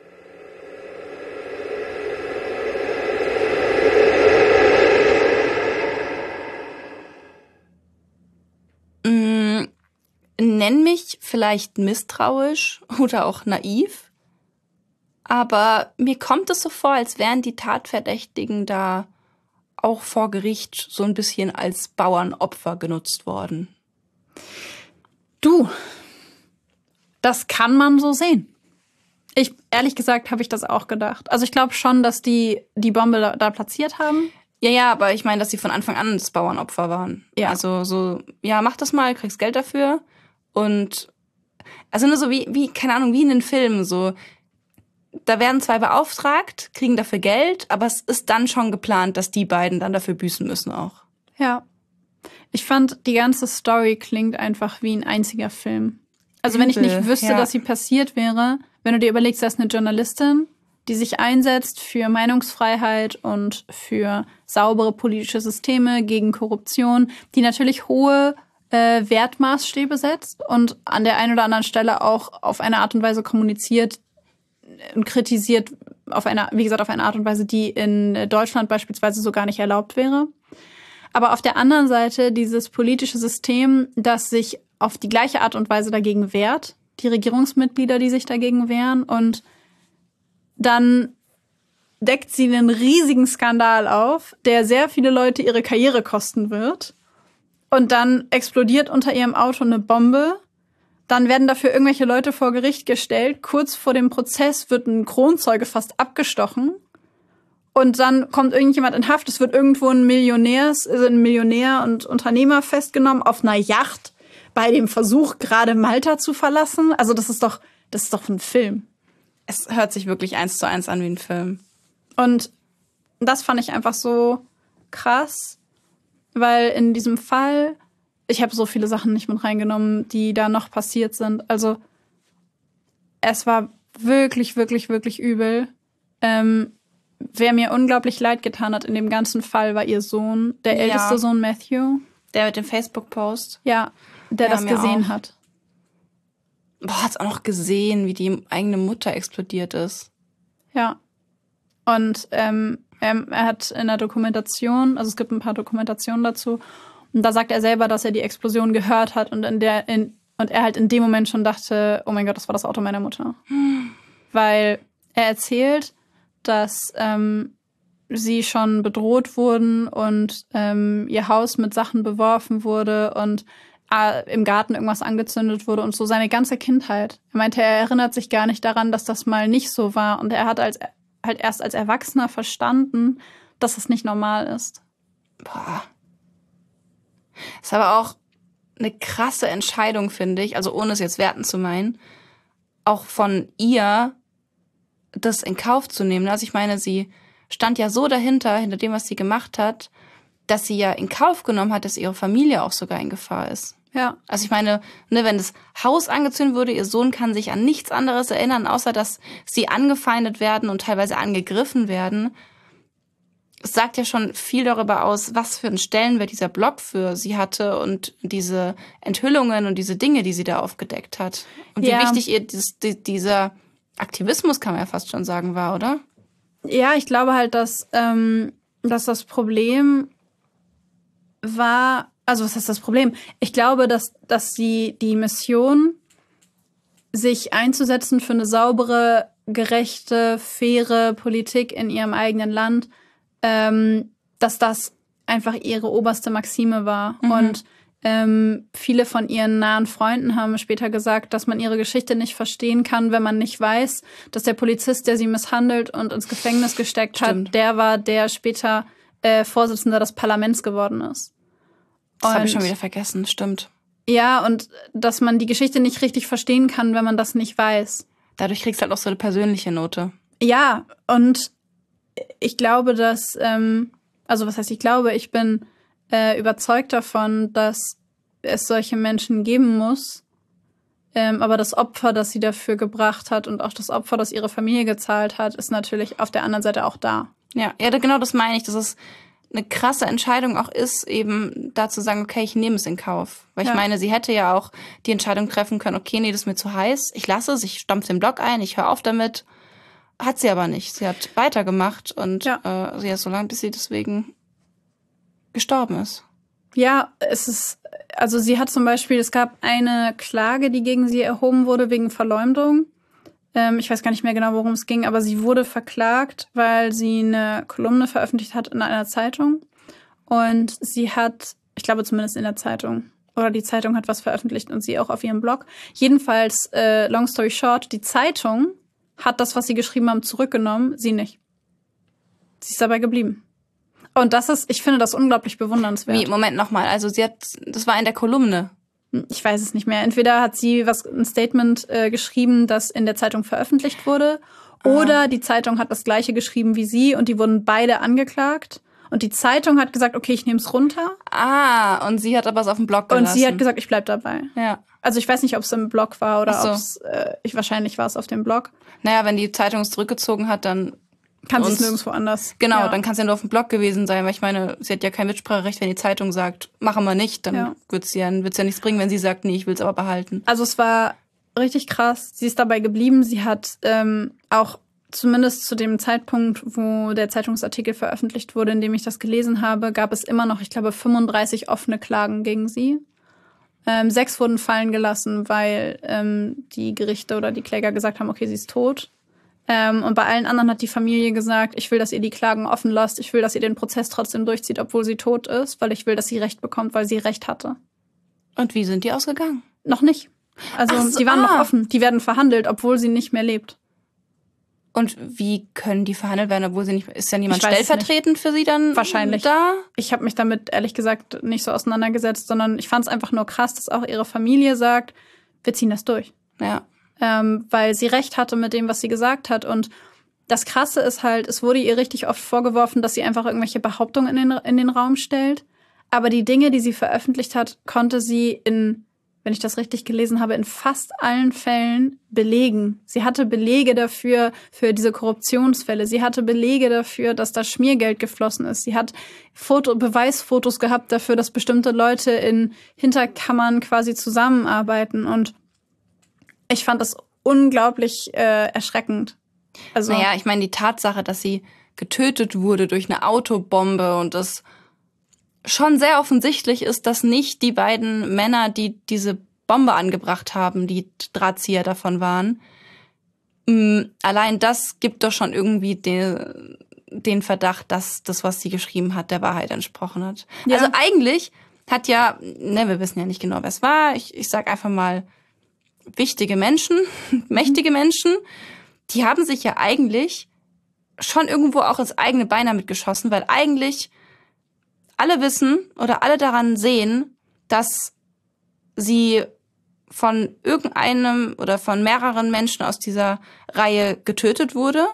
Nenn mich vielleicht misstrauisch oder auch naiv, aber mir kommt es so vor, als wären die Tatverdächtigen da auch vor Gericht so ein bisschen als Bauernopfer genutzt worden. Du, das kann man so sehen. Ich, ehrlich gesagt, habe ich das auch gedacht. Also ich glaube schon, dass die die Bombe da, da platziert haben. Ja, ja, aber ich meine, dass sie von Anfang an das Bauernopfer waren. Ja. Also so, ja, mach das mal, kriegst Geld dafür. Und also nur so wie, wie, keine Ahnung, wie in den Filmen so. Da werden zwei beauftragt, kriegen dafür Geld, aber es ist dann schon geplant, dass die beiden dann dafür büßen müssen auch. Ja. Ich fand, die ganze Story klingt einfach wie ein einziger Film. Also wenn ich nicht wüsste, ja. dass sie passiert wäre, wenn du dir überlegst, da ist eine Journalistin, die sich einsetzt für Meinungsfreiheit und für saubere politische Systeme, gegen Korruption, die natürlich hohe äh, Wertmaßstäbe setzt und an der einen oder anderen Stelle auch auf eine Art und Weise kommuniziert und kritisiert, auf eine, wie gesagt, auf eine Art und Weise, die in Deutschland beispielsweise so gar nicht erlaubt wäre. Aber auf der anderen Seite dieses politische System, das sich auf die gleiche Art und Weise dagegen wehrt, die Regierungsmitglieder, die sich dagegen wehren, und dann deckt sie einen riesigen Skandal auf, der sehr viele Leute ihre Karriere kosten wird. Und dann explodiert unter ihrem Auto eine Bombe. Dann werden dafür irgendwelche Leute vor Gericht gestellt. Kurz vor dem Prozess wird ein Kronzeuge fast abgestochen. Und dann kommt irgendjemand in Haft. Es wird irgendwo ein Millionärs, also ein Millionär und Unternehmer festgenommen auf einer Yacht bei dem Versuch, gerade Malta zu verlassen. Also das ist doch, das ist doch ein Film. Es hört sich wirklich eins zu eins an wie ein Film. Und das fand ich einfach so krass, weil in diesem Fall, ich habe so viele Sachen nicht mit reingenommen, die da noch passiert sind. Also es war wirklich, wirklich, wirklich übel. Ähm, wer mir unglaublich leid getan hat in dem ganzen Fall, war ihr Sohn, der ja. älteste Sohn Matthew. Der mit dem Facebook-Post. Ja, der ja, das gesehen auch. hat. Boah, hat's auch noch gesehen, wie die eigene Mutter explodiert ist. Ja. Und ähm, er, er hat in der Dokumentation, also es gibt ein paar Dokumentationen dazu, und da sagt er selber, dass er die Explosion gehört hat und in der in, und er halt in dem Moment schon dachte, oh mein Gott, das war das Auto meiner Mutter. Hm. Weil er erzählt, dass ähm, sie schon bedroht wurden und ähm, ihr Haus mit Sachen beworfen wurde und äh, im Garten irgendwas angezündet wurde und so seine ganze Kindheit. Er meinte, er erinnert sich gar nicht daran, dass das mal nicht so war, und er hat als halt erst als Erwachsener verstanden, dass das nicht normal ist. Boah. Ist aber auch eine krasse Entscheidung, finde ich, also ohne es jetzt werten zu meinen, auch von ihr, das in Kauf zu nehmen. Also ich meine, sie stand ja so dahinter, hinter dem, was sie gemacht hat, dass sie ja in Kauf genommen hat, dass ihre Familie auch sogar in Gefahr ist. Ja. Also ich meine, ne, wenn das Haus angezündet wurde, ihr Sohn kann sich an nichts anderes erinnern, außer dass sie angefeindet werden und teilweise angegriffen werden. Es sagt ja schon viel darüber aus, was für einen Stellenwert dieser Blog für sie hatte und diese Enthüllungen und diese Dinge, die sie da aufgedeckt hat. Und ja. wie wichtig ihr dieses, die, dieser Aktivismus, kann man ja fast schon sagen, war, oder? Ja, ich glaube halt, dass, ähm, dass das Problem war, also was ist das Problem? Ich glaube, dass, dass sie die Mission, sich einzusetzen für eine saubere, gerechte, faire Politik in ihrem eigenen Land, ähm, dass das einfach ihre oberste Maxime war. Mhm. Und ähm, viele von ihren nahen Freunden haben später gesagt, dass man ihre Geschichte nicht verstehen kann, wenn man nicht weiß, dass der Polizist, der sie misshandelt und ins Gefängnis gesteckt Stimmt. hat, der war, der später äh, Vorsitzender des Parlaments geworden ist. Das habe ich schon wieder vergessen, stimmt. Ja, und dass man die Geschichte nicht richtig verstehen kann, wenn man das nicht weiß. Dadurch kriegst du halt auch so eine persönliche Note. Ja, und ich glaube, dass, ähm, also was heißt ich glaube, ich bin äh, überzeugt davon, dass es solche Menschen geben muss. Ähm, aber das Opfer, das sie dafür gebracht hat und auch das Opfer, das ihre Familie gezahlt hat, ist natürlich auf der anderen Seite auch da. Ja, ja, genau das meine ich, dass es eine krasse Entscheidung auch ist, eben da zu sagen, okay, ich nehme es in Kauf. Weil ich ja. meine, sie hätte ja auch die Entscheidung treffen können, okay, nee, das ist mir zu heiß, ich lasse es, ich stampfe den Blog ein, ich höre auf damit. Hat sie aber nicht. Sie hat weitergemacht und ja. äh, sie hat so lange, bis sie deswegen gestorben ist. Ja, es ist, also sie hat zum Beispiel, es gab eine Klage, die gegen sie erhoben wurde wegen Verleumdung. Ähm, ich weiß gar nicht mehr genau, worum es ging, aber sie wurde verklagt, weil sie eine Kolumne veröffentlicht hat in einer Zeitung. Und sie hat, ich glaube zumindest in der Zeitung, oder die Zeitung hat was veröffentlicht und sie auch auf ihrem Blog. Jedenfalls, äh, long story short, die Zeitung hat das, was sie geschrieben haben, zurückgenommen, sie nicht. Sie ist dabei geblieben. Und das ist, ich finde das unglaublich bewundernswert. Wie, Moment nochmal, also sie hat, das war in der Kolumne. Ich weiß es nicht mehr. Entweder hat sie was ein Statement äh, geschrieben, das in der Zeitung veröffentlicht wurde, ah. oder die Zeitung hat das Gleiche geschrieben wie sie und die wurden beide angeklagt. Und die Zeitung hat gesagt, okay, ich nehme es runter. Ah, und sie hat aber es auf dem Blog gelassen. Und sie hat gesagt, ich bleib dabei. Ja. Also ich weiß nicht, ob es im Blog war oder so. ob es, äh, ich wahrscheinlich war es auf dem Blog. Naja, wenn die Zeitung es zurückgezogen hat, dann kann sie es nirgendwo anders. Genau, ja. dann kann es ja nur auf dem Blog gewesen sein, weil ich meine, sie hat ja kein Mitspracherecht, wenn die Zeitung sagt, machen wir nicht, dann ja. wird's ja, wird's ja nichts bringen, wenn sie sagt, nee, ich will's aber behalten. Also es war richtig krass, sie ist dabei geblieben, sie hat ähm, auch zumindest zu dem Zeitpunkt, wo der Zeitungsartikel veröffentlicht wurde, in dem ich das gelesen habe, gab es immer noch, ich glaube, fünfunddreißig offene Klagen gegen sie. Ähm, sechs wurden fallen gelassen, weil ähm, die Gerichte oder die Kläger gesagt haben, okay, sie ist tot. Ähm, und bei allen anderen hat die Familie gesagt, ich will, dass ihr die Klagen offen lasst, ich will, dass ihr den Prozess trotzdem durchzieht, obwohl sie tot ist, weil ich will, dass sie Recht bekommt, weil sie Recht hatte. Und wie sind die ausgegangen? Noch nicht. Also so, die waren ah. noch offen, die werden verhandelt, obwohl sie nicht mehr lebt. Und wie können die verhandelt werden, obwohl sie nicht, ist ja niemand stellvertretend für sie dann wahrscheinlich da? Ich habe mich damit ehrlich gesagt nicht so auseinandergesetzt, sondern ich fand es einfach nur krass, dass auch ihre Familie sagt, wir ziehen das durch. Ja. Ähm, weil sie recht hatte mit dem, was sie gesagt hat. Und das Krasse ist halt, es wurde ihr richtig oft vorgeworfen, dass sie einfach irgendwelche Behauptungen in den, in den Raum stellt. Aber die Dinge, die sie veröffentlicht hat, konnte sie in, wenn ich das richtig gelesen habe, in fast allen Fällen belegen. Sie hatte Belege dafür, für diese Korruptionsfälle. Sie hatte Belege dafür, dass da Schmiergeld geflossen ist. Sie hat Foto, Beweisfotos gehabt dafür, dass bestimmte Leute in Hinterkammern quasi zusammenarbeiten. Und ich fand das unglaublich äh, erschreckend. Also, naja, ich meine, die Tatsache, dass sie getötet wurde durch eine Autobombe und das schon sehr offensichtlich ist, dass nicht die beiden Männer, die diese Bombe angebracht haben, die Drahtzieher davon waren. Mh, allein das gibt doch schon irgendwie den, den Verdacht, dass das, was sie geschrieben hat, der Wahrheit entsprochen hat. Ja. Also eigentlich hat ja, ne, wir wissen ja nicht genau, wer es war. Ich, ich sag einfach mal, wichtige Menschen, mächtige Menschen, die haben sich ja eigentlich schon irgendwo auch ins eigene Bein damit geschossen, weil eigentlich alle wissen oder alle daran sehen, dass sie von irgendeinem oder von mehreren Menschen aus dieser Reihe getötet wurde.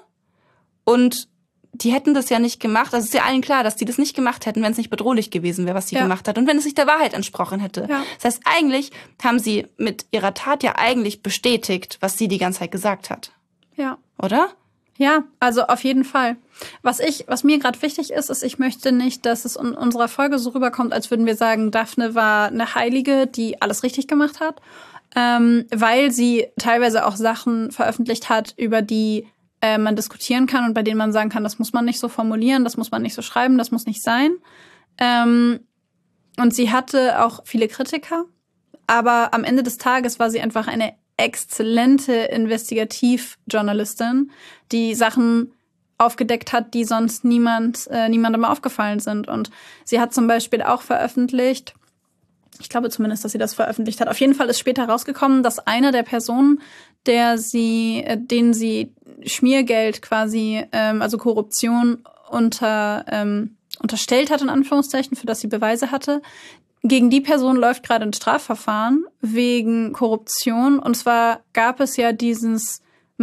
Und die hätten das ja nicht gemacht. Also es ist ja allen klar, dass die das nicht gemacht hätten, wenn es nicht bedrohlich gewesen wäre, was sie ja. gemacht hat. Und wenn es nicht der Wahrheit entsprochen hätte. Ja. Das heißt, eigentlich haben sie mit ihrer Tat ja eigentlich bestätigt, was sie die ganze Zeit gesagt hat. Ja. Oder? Ja, also auf jeden Fall. Was ich, was mir gerade wichtig ist, ist, ich möchte nicht, dass es in unserer Folge so rüberkommt, als würden wir sagen, Daphne war eine Heilige, die alles richtig gemacht hat, ähm, weil sie teilweise auch Sachen veröffentlicht hat, über die äh, man diskutieren kann und bei denen man sagen kann, das muss man nicht so formulieren, das muss man nicht so schreiben, das muss nicht sein. Ähm, und sie hatte auch viele Kritiker, aber am Ende des Tages war sie einfach eine exzellente Investigativjournalistin, die Sachen aufgedeckt hat, die sonst niemand, äh, niemandem aufgefallen sind. Und sie hat zum Beispiel auch veröffentlicht, ich glaube zumindest, dass sie das veröffentlicht hat. Auf jeden Fall ist später rausgekommen, dass eine der Personen, der sie, äh, denen sie Schmiergeld quasi, ähm, also Korruption unter, ähm, unterstellt hat, in Anführungszeichen, für das sie Beweise hatte, gegen die Person läuft gerade ein Strafverfahren wegen Korruption. Und zwar gab es ja dieses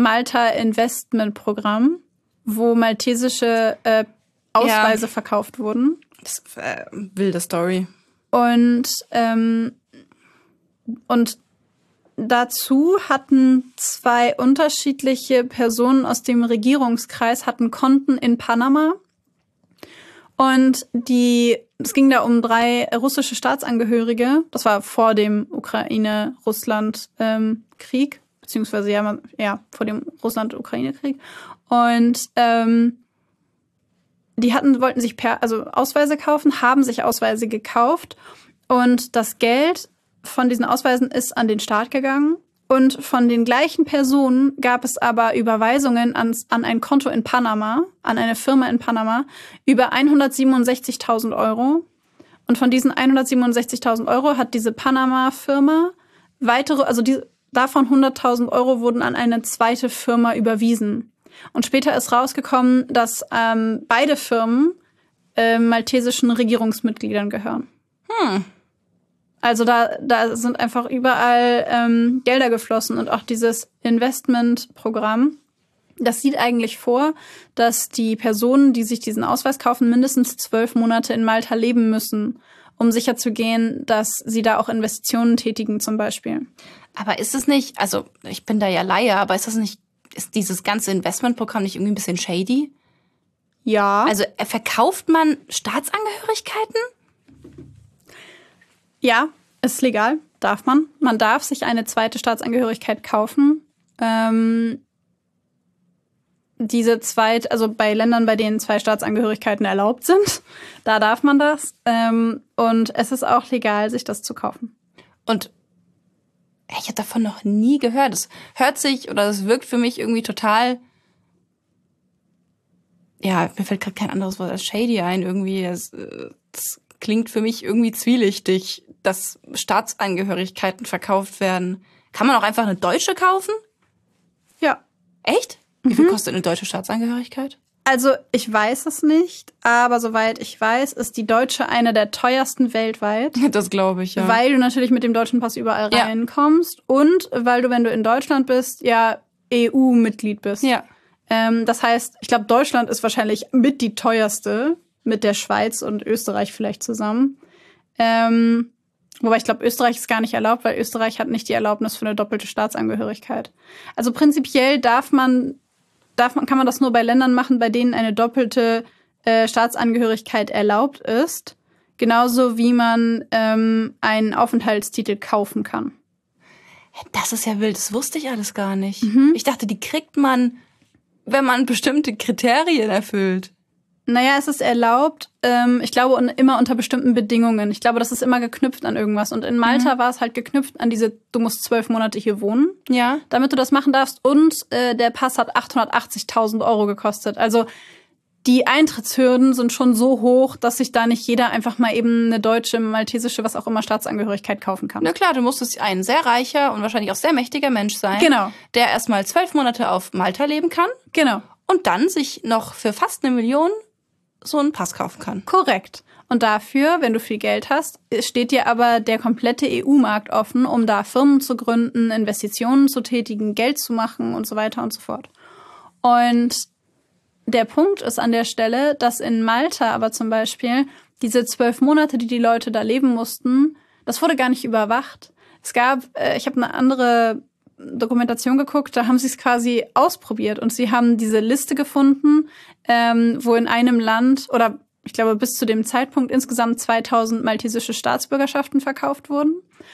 Malta-Investment-Programm, wo maltesische äh, Ausweise ja. verkauft wurden. Das ist äh, wilde Story. Und, ähm, und dazu hatten zwei unterschiedliche Personen aus dem Regierungskreis hatten Konten in Panama. Und die, es ging da um drei russische Staatsangehörige. Das war vor dem Ukraine-Russland-Krieg, ähm, beziehungsweise ja, ja vor dem Russland-Ukraine-Krieg. Und ähm, die hatten, wollten sich per, also Ausweise kaufen, haben sich Ausweise gekauft. Und das Geld von diesen Ausweisen ist an den Staat gegangen. Und von den gleichen Personen gab es aber Überweisungen ans, an ein Konto in Panama, an eine Firma in Panama, über hundertsiebenundsechzigtausend Euro. Und von diesen hundertsiebenundsechzigtausend Euro hat diese Panama-Firma weitere, also die, davon hunderttausend Euro wurden an eine zweite Firma überwiesen. Und später ist rausgekommen, dass ähm, beide Firmen äh, maltesischen Regierungsmitgliedern gehören. Hm. Also da, da sind einfach überall ähm, Gelder geflossen und auch dieses Investmentprogramm, das sieht eigentlich vor, dass die Personen, die sich diesen Ausweis kaufen, mindestens zwölf Monate in Malta leben müssen, um sicherzugehen, dass sie da auch Investitionen tätigen zum Beispiel. Aber ist es nicht, also ich bin da ja Laie, aber ist das nicht, ist dieses ganze Investmentprogramm nicht irgendwie ein bisschen shady? Ja. Also verkauft man Staatsangehörigkeiten? Ja, ist legal, darf man. Man darf sich eine zweite Staatsangehörigkeit kaufen. Ähm, diese zweit, also bei Ländern, bei denen zwei Staatsangehörigkeiten erlaubt sind, da darf man das. Ähm, und es ist auch legal, sich das zu kaufen. Und ich habe davon noch nie gehört. Es hört sich oder es wirkt für mich irgendwie total. Ja, mir fällt gerade kein anderes Wort als shady ein. Irgendwie, das, das klingt für mich irgendwie zwielichtig, dass Staatsangehörigkeiten verkauft werden. Kann man auch einfach eine deutsche kaufen? Ja. Echt? Wie viel mhm. kostet eine deutsche Staatsangehörigkeit? Also ich weiß es nicht, aber soweit ich weiß, ist die deutsche eine der teuersten weltweit. Das glaube ich, ja. Weil du natürlich mit dem deutschen Pass überall ja. reinkommst und weil du, wenn du in Deutschland bist, ja E U-Mitglied bist. Ja. Ähm, das heißt, ich glaube, Deutschland ist wahrscheinlich mit die teuerste, mit der Schweiz und Österreich vielleicht zusammen. Ähm, wobei ich glaube, Österreich ist gar nicht erlaubt, weil Österreich hat nicht die Erlaubnis für eine doppelte Staatsangehörigkeit. Also prinzipiell darf man, darf man, kann man das nur bei Ländern machen, bei denen eine doppelte äh, Staatsangehörigkeit erlaubt ist. Genauso wie man ähm, einen Aufenthaltstitel kaufen kann. Das ist ja wild, das wusste ich alles gar nicht. Mhm. Ich dachte, die kriegt man, wenn man bestimmte Kriterien erfüllt. Naja, es ist erlaubt, ähm, ich glaube, immer unter bestimmten Bedingungen. Ich glaube, das ist immer geknüpft an irgendwas. Und in Malta mhm. war es halt geknüpft an diese, du musst zwölf Monate hier wohnen, ja, damit du das machen darfst. Und äh, der Pass hat achthundertachtzigtausend Euro gekostet. Also die Eintrittshürden sind schon so hoch, dass sich da nicht jeder einfach mal eben eine deutsche, maltesische, was auch immer, Staatsangehörigkeit kaufen kann. Na klar, du musstest ein sehr reicher und wahrscheinlich auch sehr mächtiger Mensch sein, genau, der erstmal zwölf Monate auf Malta leben kann. Genau. Und dann sich noch für fast eine Million so einen Pass kaufen kann. Korrekt. Und dafür, wenn du viel Geld hast, steht dir aber der komplette E U-Markt offen, um da Firmen zu gründen, Investitionen zu tätigen, Geld zu machen und so weiter und so fort. Und der Punkt ist an der Stelle, dass in Malta aber zum Beispiel diese zwölf Monate, die die Leute da leben mussten, das wurde gar nicht überwacht. Es gab, äh, ich habe eine andere Dokumentation geguckt, da haben sie es quasi ausprobiert und sie haben diese Liste gefunden, ähm, wo in einem Land oder ich glaube bis zu dem Zeitpunkt insgesamt zweitausend maltesische Staatsbürgerschaften verkauft wurden.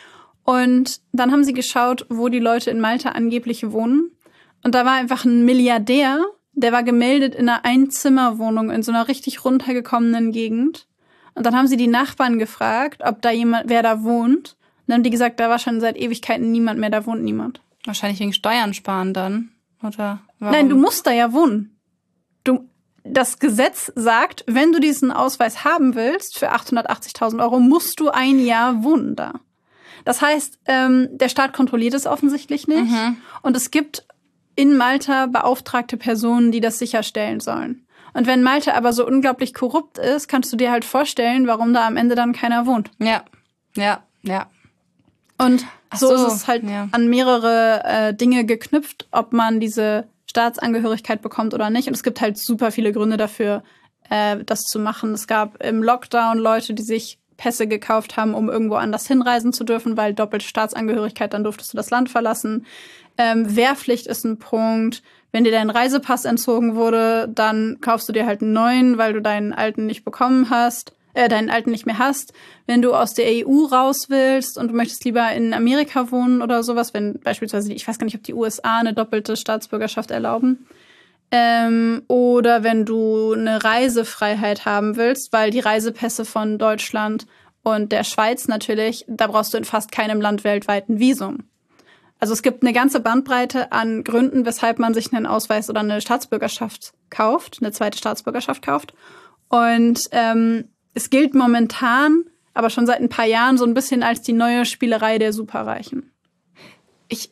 Und dann haben sie geschaut, wo die Leute in Malta angeblich wohnen. Und da war einfach ein Milliardär, der war gemeldet in einer Einzimmerwohnung in so einer richtig runtergekommenen Gegend. Und dann haben sie die Nachbarn gefragt, ob da jemand, wer da wohnt. Und dann haben die gesagt, da war schon seit Ewigkeiten niemand mehr, da wohnt niemand. Wahrscheinlich wegen Steuern sparen dann, oder? Warum? Nein, du musst da ja wohnen. Du, das Gesetz sagt, wenn du diesen Ausweis haben willst für achthundertachtzigtausend Euro, musst du ein Jahr wohnen da. Das heißt, ähm, der Staat kontrolliert es offensichtlich nicht. Mhm. Und es gibt in Malta beauftragte Personen, die das sicherstellen sollen. Und wenn Malta aber so unglaublich korrupt ist, kannst du dir halt vorstellen, warum da am Ende dann keiner wohnt. Ja, ja, ja. Und so, so ist es halt ja. an mehrere äh, Dinge geknüpft, ob man diese Staatsangehörigkeit bekommt oder nicht. Und es gibt halt super viele Gründe dafür, äh, das zu machen. Es gab im Lockdown Leute, die sich Pässe gekauft haben, um irgendwo anders hinreisen zu dürfen, weil doppelte Staatsangehörigkeit, dann durftest du das Land verlassen. Ähm, Wehrpflicht ist ein Punkt. Wenn dir dein Reisepass entzogen wurde, dann kaufst du dir halt einen neuen, weil du deinen alten nicht bekommen hast, äh, deinen alten nicht mehr hast. Wenn du aus der E U raus willst und du möchtest lieber in Amerika wohnen oder sowas, wenn beispielsweise, ich weiß gar nicht, ob die U S A eine doppelte Staatsbürgerschaft erlauben. Ähm, oder wenn du eine Reisefreiheit haben willst, weil die Reisepässe von Deutschland und der Schweiz natürlich, da brauchst du in fast keinem Land weltweit ein Visum. Also es gibt eine ganze Bandbreite an Gründen, weshalb man sich einen Ausweis oder eine Staatsbürgerschaft kauft, eine zweite Staatsbürgerschaft kauft. Und ähm, es gilt momentan, aber schon seit ein paar Jahren, so ein bisschen als die neue Spielerei der Superreichen. Ich,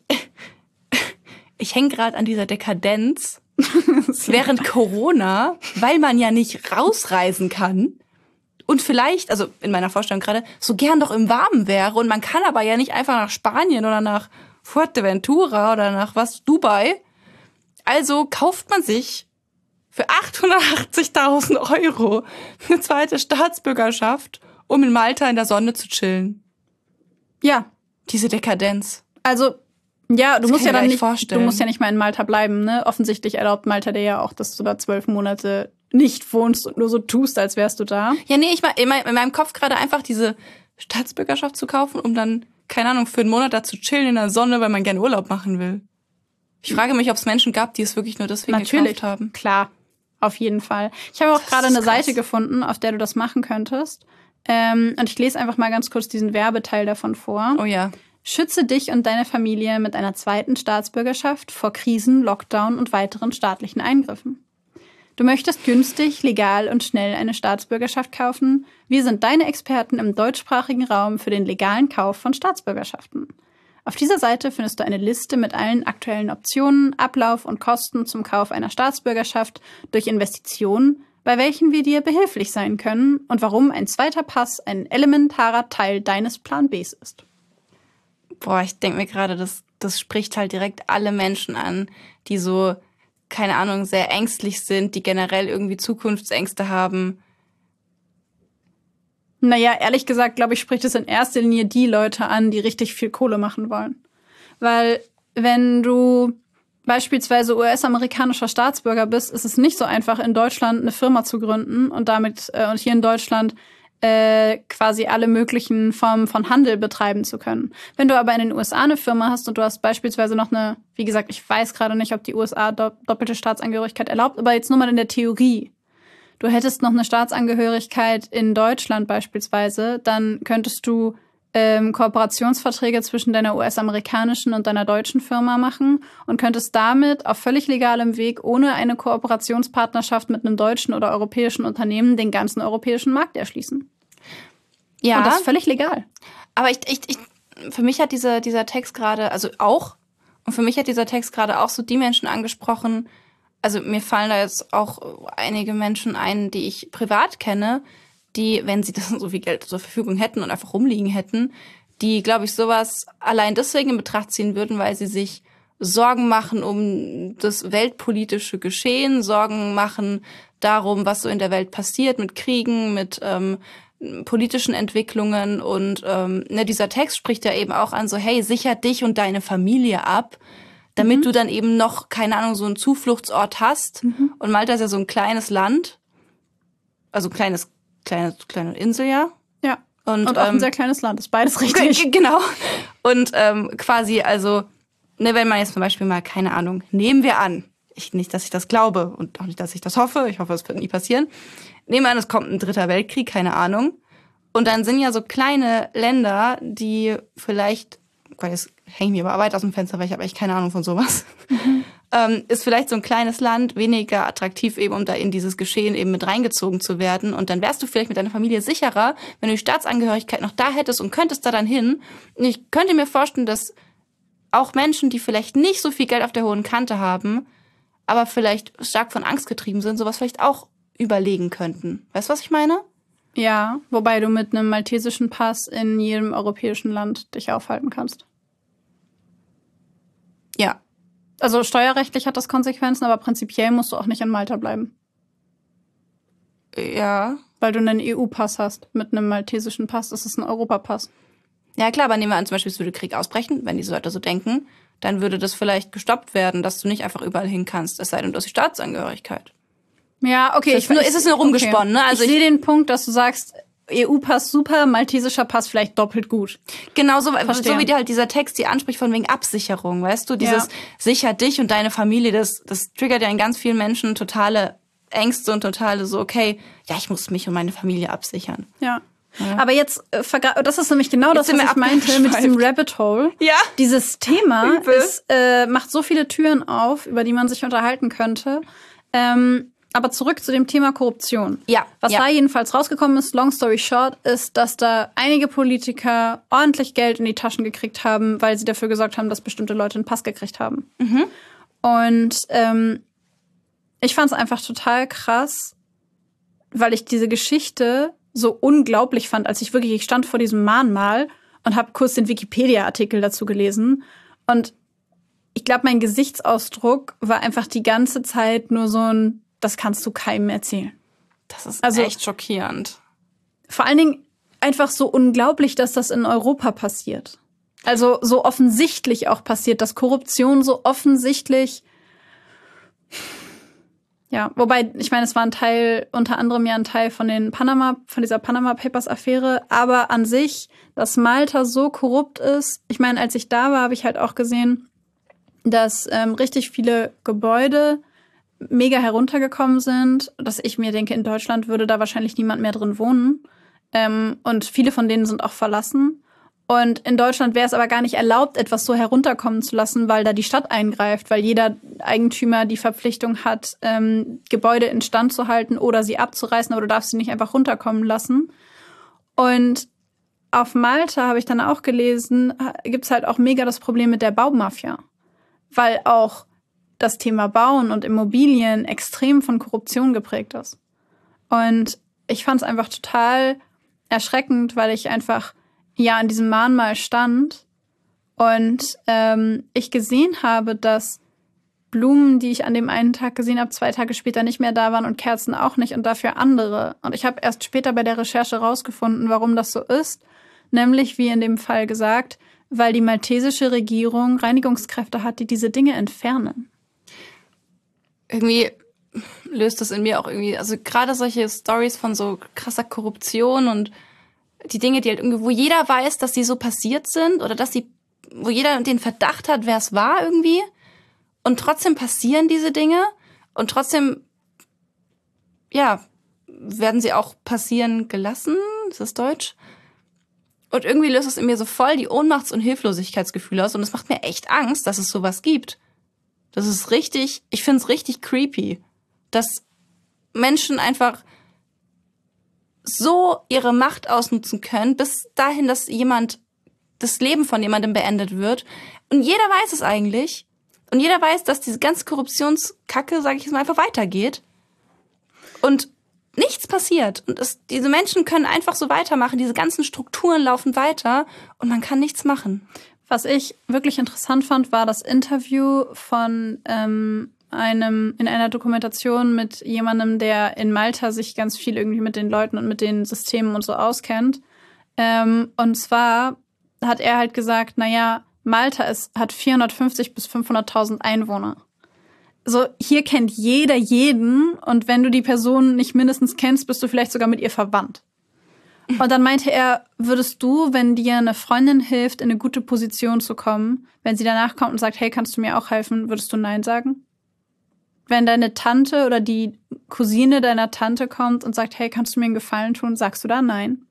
ich hänge gerade an dieser Dekadenz während Corona, weil man ja nicht rausreisen kann und vielleicht, also in meiner Vorstellung gerade, so gern doch im Warmen wäre. Und man kann aber ja nicht einfach nach Spanien oder nach Fuerteventura oder nach was, Dubai. Also kauft man sich für achthundertachtzigtausend Euro eine zweite Staatsbürgerschaft, um in Malta in der Sonne zu chillen. Ja. Diese Dekadenz. Also, ja, du Das musst ja kann ich mir dann echt nicht, vorstellen. du musst ja nicht mal in Malta bleiben, ne? Offensichtlich erlaubt Malta dir ja auch, dass du da zwölf Monate nicht wohnst und nur so tust, als wärst du da. Ja, nee, ich mein, in mein- in meinem Kopf gerade einfach diese Staatsbürgerschaft zu kaufen, um dann, keine Ahnung, für einen Monat da zu chillen in der Sonne, weil man gerne Urlaub machen will. Ich frage mich, ob es Menschen gab, die es wirklich nur deswegen Natürlich, gekauft haben. klar, auf jeden Fall. Ich habe auch Das gerade ist eine krass. Seite gefunden, auf der du das machen könntest. Ähm, und ich lese einfach mal ganz kurz diesen Werbeteil davon vor. Oh ja. Schütze dich und deine Familie mit einer zweiten Staatsbürgerschaft vor Krisen, Lockdown und weiteren staatlichen Eingriffen. Du möchtest günstig, legal und schnell eine Staatsbürgerschaft kaufen? Wir sind deine Experten im deutschsprachigen Raum für den legalen Kauf von Staatsbürgerschaften. Auf dieser Seite findest du eine Liste mit allen aktuellen Optionen, Ablauf und Kosten zum Kauf einer Staatsbürgerschaft durch Investitionen, bei welchen wir dir behilflich sein können und warum ein zweiter Pass ein elementarer Teil deines Plan Bs ist. Boah, ich denke mir gerade, das, das spricht halt direkt alle Menschen an, die so, keine Ahnung, sehr ängstlich sind, die generell irgendwie Zukunftsängste haben. Naja, ehrlich gesagt, glaube ich, spricht es in erster Linie die Leute an, die richtig viel Kohle machen wollen. Weil wenn du beispielsweise U S-amerikanischer Staatsbürger bist, ist es nicht so einfach, in Deutschland eine Firma zu gründen und damit äh, und hier in Deutschland äh, quasi alle möglichen Formen von Handel betreiben zu können. Wenn du aber in den U S A eine Firma hast und du hast beispielsweise noch eine, wie gesagt, ich weiß gerade nicht, ob die U S A do- doppelte Staatsangehörigkeit erlaubt, aber jetzt nur mal in der Theorie. Du hättest noch eine Staatsangehörigkeit in Deutschland beispielsweise, dann könntest du ähm, Kooperationsverträge zwischen deiner U S-amerikanischen und deiner deutschen Firma machen und könntest damit auf völlig legalem Weg ohne eine Kooperationspartnerschaft mit einem deutschen oder europäischen Unternehmen den ganzen europäischen Markt erschließen. Ja, Und das ist völlig legal. aber ich, ich, ich, für mich hat dieser, dieser Text gerade, also auch, und für mich hat dieser Text gerade auch so die Menschen angesprochen, also mir fallen da jetzt auch einige Menschen ein, die ich privat kenne, die, wenn sie das so viel Geld zur Verfügung hätten und einfach rumliegen hätten, die, glaube ich, sowas allein deswegen in Betracht ziehen würden, weil sie sich Sorgen machen um das weltpolitische Geschehen, Sorgen machen darum, was so in der Welt passiert, mit Kriegen, mit ähm, politischen Entwicklungen. Und ähm, ne, dieser Text spricht ja eben auch an so, hey, sicher dich und deine Familie ab, damit mhm. du dann eben noch, keine Ahnung, so einen Zufluchtsort hast. Mhm. Und Malta ist ja so ein kleines Land, also kleines, kleine, kleine Insel, ja. Ja, und, und auch ähm, ein sehr kleines Land, ist beides richtig. G- genau. Und ähm, quasi, also, ne, wenn man jetzt zum Beispiel mal, keine Ahnung, nehmen wir an, ich, nicht, dass ich das glaube und auch nicht, dass ich das hoffe, ich hoffe, es wird nie passieren, nehmen wir an, es kommt ein dritter Weltkrieg, keine Ahnung. Und dann sind ja so kleine Länder, die vielleicht, Gott, jetzt hänge ich mir aber weit aus dem Fenster, weil ich habe echt keine Ahnung von sowas. Mhm. Ähm, ist vielleicht so ein kleines Land weniger attraktiv eben, um da in dieses Geschehen eben mit reingezogen zu werden. Und dann wärst du vielleicht mit deiner Familie sicherer, wenn du die Staatsangehörigkeit noch da hättest und könntest da dann hin. Und ich könnte mir vorstellen, dass auch Menschen, die vielleicht nicht so viel Geld auf der hohen Kante haben, aber vielleicht stark von Angst getrieben sind, sowas vielleicht auch überlegen könnten. Weißt du, was ich meine? Ja, wobei du mit einem maltesischen Pass in jedem europäischen Land dich aufhalten kannst. Ja. Also steuerrechtlich hat das Konsequenzen, aber prinzipiell musst du auch nicht in Malta bleiben. Ja. Weil du einen E U-Pass hast. Mit einem maltesischen Pass ist es ein Europapass. Ja klar, aber nehmen wir an, zum Beispiel, es würde Krieg ausbrechen, wenn die Leute so denken, dann würde das vielleicht gestoppt werden, dass du nicht einfach überall hin kannst, es sei denn, du hast die Staatsangehörigkeit. Ja, okay. Ich, nur, ist es nur rumgesponnen, okay. ne? Also ich, ich sehe den Punkt, dass du sagst, E U-Pass super, maltesischer Pass vielleicht doppelt gut. Genau, so, so wie dir halt dieser Text die anspricht von wegen Absicherung, weißt du? Dieses ja. sicher dich und deine Familie, das, das triggert ja in ganz vielen Menschen totale Ängste und totale so, okay, ja, ich muss mich und meine Familie absichern. Ja. Ja. Aber jetzt, äh, das ist nämlich genau jetzt das, was ich meinte mit diesem Rabbit Hole. Ja. Dieses Thema ist, äh, macht so viele Türen auf, über die man sich unterhalten könnte. Ähm, aber zurück zu dem Thema Korruption. Ja. Was ja. da jedenfalls rausgekommen ist, long story short, ist, dass da einige Politiker ordentlich Geld in die Taschen gekriegt haben, weil sie dafür gesorgt haben, dass bestimmte Leute einen Pass gekriegt haben. Mhm. Und ähm, ich fand es einfach total krass, weil ich diese Geschichte so unglaublich fand, als ich wirklich, ich stand vor diesem Mahnmal und habe kurz den Wikipedia-Artikel dazu gelesen. Und ich glaube, mein Gesichtsausdruck war einfach die ganze Zeit nur so ein, das kannst du keinem erzählen. Das ist also, echt schockierend. Vor allen Dingen einfach so unglaublich, dass das in Europa passiert. Also so offensichtlich auch passiert, dass Korruption so offensichtlich... Ja, wobei, ich meine, es war ein Teil, unter anderem ja ein Teil von den Panama, von dieser Panama Papers Affäre, aber an sich, dass Malta so korrupt ist, ich meine, als ich da war, habe ich halt auch gesehen, dass ähm, richtig viele Gebäude mega heruntergekommen sind, dass ich mir denke, in Deutschland würde da wahrscheinlich niemand mehr drin wohnen. Ähm, und viele von denen sind auch verlassen. Und in Deutschland wäre es aber gar nicht erlaubt, etwas so herunterkommen zu lassen, weil da die Stadt eingreift, weil jeder Eigentümer die Verpflichtung hat, ähm, Gebäude instand zu halten oder sie abzureißen, aber du darfst sie nicht einfach runterkommen lassen. Und auf Malta, habe ich dann auch gelesen, gibt's halt auch mega das Problem mit der Baumafia, weil auch das Thema Bauen und Immobilien extrem von Korruption geprägt ist. Und ich fand es einfach total erschreckend, weil ich einfach ja an diesem Mahnmal stand und ähm, ich gesehen habe, dass Blumen, die ich an dem einen Tag gesehen habe, zwei Tage später nicht mehr da waren und Kerzen auch nicht und dafür andere. Und ich habe erst später bei der Recherche rausgefunden, warum das so ist. Nämlich, wie in dem Fall gesagt, weil die maltesische Regierung Reinigungskräfte hat, die diese Dinge entfernen. Irgendwie löst das in mir auch irgendwie, also gerade solche Stories von so krasser Korruption und die Dinge, die halt irgendwie, wo jeder weiß, dass die so passiert sind oder dass die, wo jeder den Verdacht hat, wer es war irgendwie und trotzdem passieren diese Dinge und trotzdem, ja, werden sie auch passieren gelassen, ist das Deutsch? Und irgendwie löst es in mir so voll die Ohnmachts- und Hilflosigkeitsgefühle aus und es macht mir echt Angst, dass es sowas gibt. Das ist richtig, ich finde es richtig creepy, dass Menschen einfach so ihre Macht ausnutzen können, bis dahin, dass jemand, das Leben von jemandem beendet wird. Und jeder weiß es eigentlich. Und jeder weiß, dass diese ganze Korruptionskacke, sage ich jetzt mal, einfach weitergeht. Und nichts passiert. Und es, diese Menschen können einfach so weitermachen. Diese ganzen Strukturen laufen weiter und man kann nichts machen. Was ich wirklich interessant fand, war das Interview von ähm, einem in einer Dokumentation mit jemandem, der in Malta sich ganz viel irgendwie mit den Leuten und mit den Systemen und so auskennt. Ähm, und zwar hat er halt gesagt, naja, Malta ist, hat vierhundertfünfzig bis fünfhunderttausend Einwohner. So, hier kennt jeder jeden und wenn du die Person nicht mindestens kennst, bist du vielleicht sogar mit ihr verwandt. Und dann meinte er, würdest du, wenn dir eine Freundin hilft, in eine gute Position zu kommen, wenn sie danach kommt und sagt, hey, kannst du mir auch helfen, würdest du Nein sagen? Wenn deine Tante oder die Cousine deiner Tante kommt und sagt, hey, kannst du mir einen Gefallen tun, sagst du da Nein?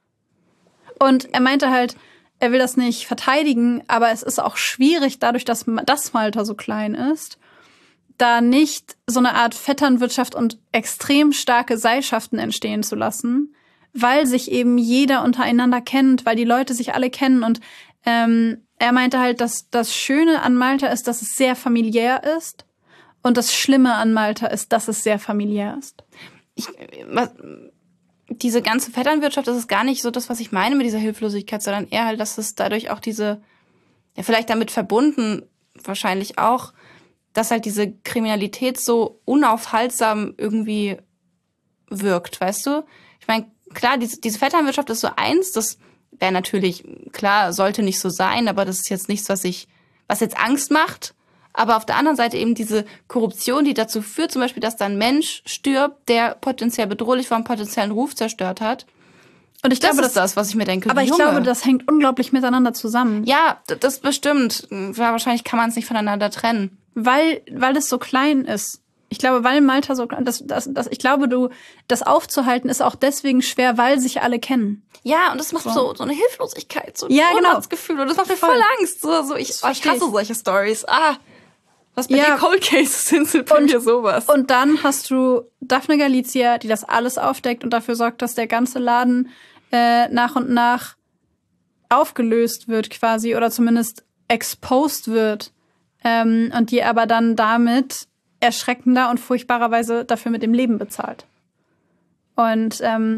Und er meinte halt, er will das nicht verteidigen, aber es ist auch schwierig, dadurch, dass das Malta so klein ist, da nicht so eine Art Vetternwirtschaft und extrem starke Seilschaften entstehen zu lassen, weil sich eben jeder untereinander kennt, weil die Leute sich alle kennen. Und ähm, er meinte halt, dass das Schöne an Malta ist, dass es sehr familiär ist. Und das Schlimme an Malta ist, dass es sehr familiär ist. Ich, was, diese ganze Vetternwirtschaft, das ist gar nicht so das, was ich meine mit dieser Hilflosigkeit, sondern eher halt, dass es dadurch auch diese, ja vielleicht damit verbunden wahrscheinlich auch, dass halt diese Kriminalität so unaufhaltsam irgendwie wirkt, weißt du? Ich meine, klar, diese, diese Vetternwirtschaft ist so eins, das wäre natürlich, klar, sollte nicht so sein, aber das ist jetzt nichts, was ich, was jetzt Angst macht. Aber auf der anderen Seite eben diese Korruption, die dazu führt, zum Beispiel, dass da ein Mensch stirbt, der potenziell bedrohlich war und potenziellen Ruf zerstört hat. Und ich das glaube, ist das, das, was ich mir denke. Aber ich Junge. glaube, das hängt unglaublich miteinander zusammen. Ja, das bestimmt. Ja, wahrscheinlich kann man es nicht voneinander trennen. Weil, weil es so klein ist. Ich glaube, weil Malta so klein das, das, das, ich glaube, du, das aufzuhalten ist auch deswegen schwer, weil sich alle kennen. Ja, und das macht so, so, so eine Hilflosigkeit, so ein ja, Ohnmachtsgefühl. Und das macht mir voll, voll Angst. So, so ich, oh, ich hasse solche Stories. Ah. Was bei ja. den Cold Cases sind, sind bei mir sowas. Und dann hast du Daphne Galizia, die das alles aufdeckt und dafür sorgt, dass der ganze Laden äh, nach und nach aufgelöst wird quasi oder zumindest exposed wird. Ähm, und die aber dann damit erschreckender und furchtbarerweise dafür mit dem Leben bezahlt. Und ähm,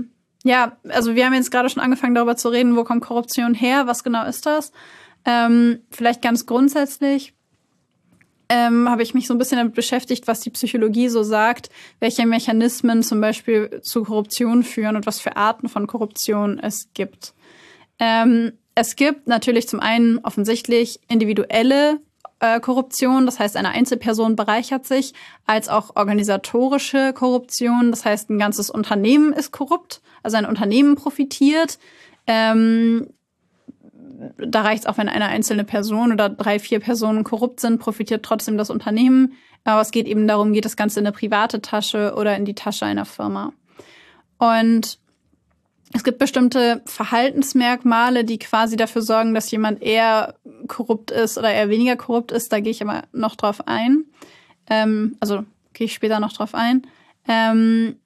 Ja, also wir haben jetzt gerade schon angefangen, darüber zu reden, wo kommt Korruption her, was genau ist das? Ähm, vielleicht ganz grundsätzlich ähm, habe ich mich so ein bisschen damit beschäftigt, was die Psychologie so sagt, welche Mechanismen zum Beispiel zu Korruption führen und was für Arten von Korruption es gibt. Ähm, es gibt natürlich zum einen offensichtlich individuelle äh, Korruption, das heißt, eine Einzelperson bereichert sich, als auch organisatorische Korruption, das heißt, ein ganzes Unternehmen ist korrupt, also ein Unternehmen profitiert. Ähm, da reicht es auch, wenn eine einzelne Person oder drei, vier Personen korrupt sind, profitiert trotzdem das Unternehmen. Aber es geht eben darum, geht das Ganze in eine private Tasche oder in die Tasche einer Firma. Und es gibt bestimmte Verhaltensmerkmale, die quasi dafür sorgen, dass jemand eher korrupt ist oder eher weniger korrupt ist. Da gehe ich aber noch drauf ein. Ähm, also gehe ich später noch drauf ein. Ähm,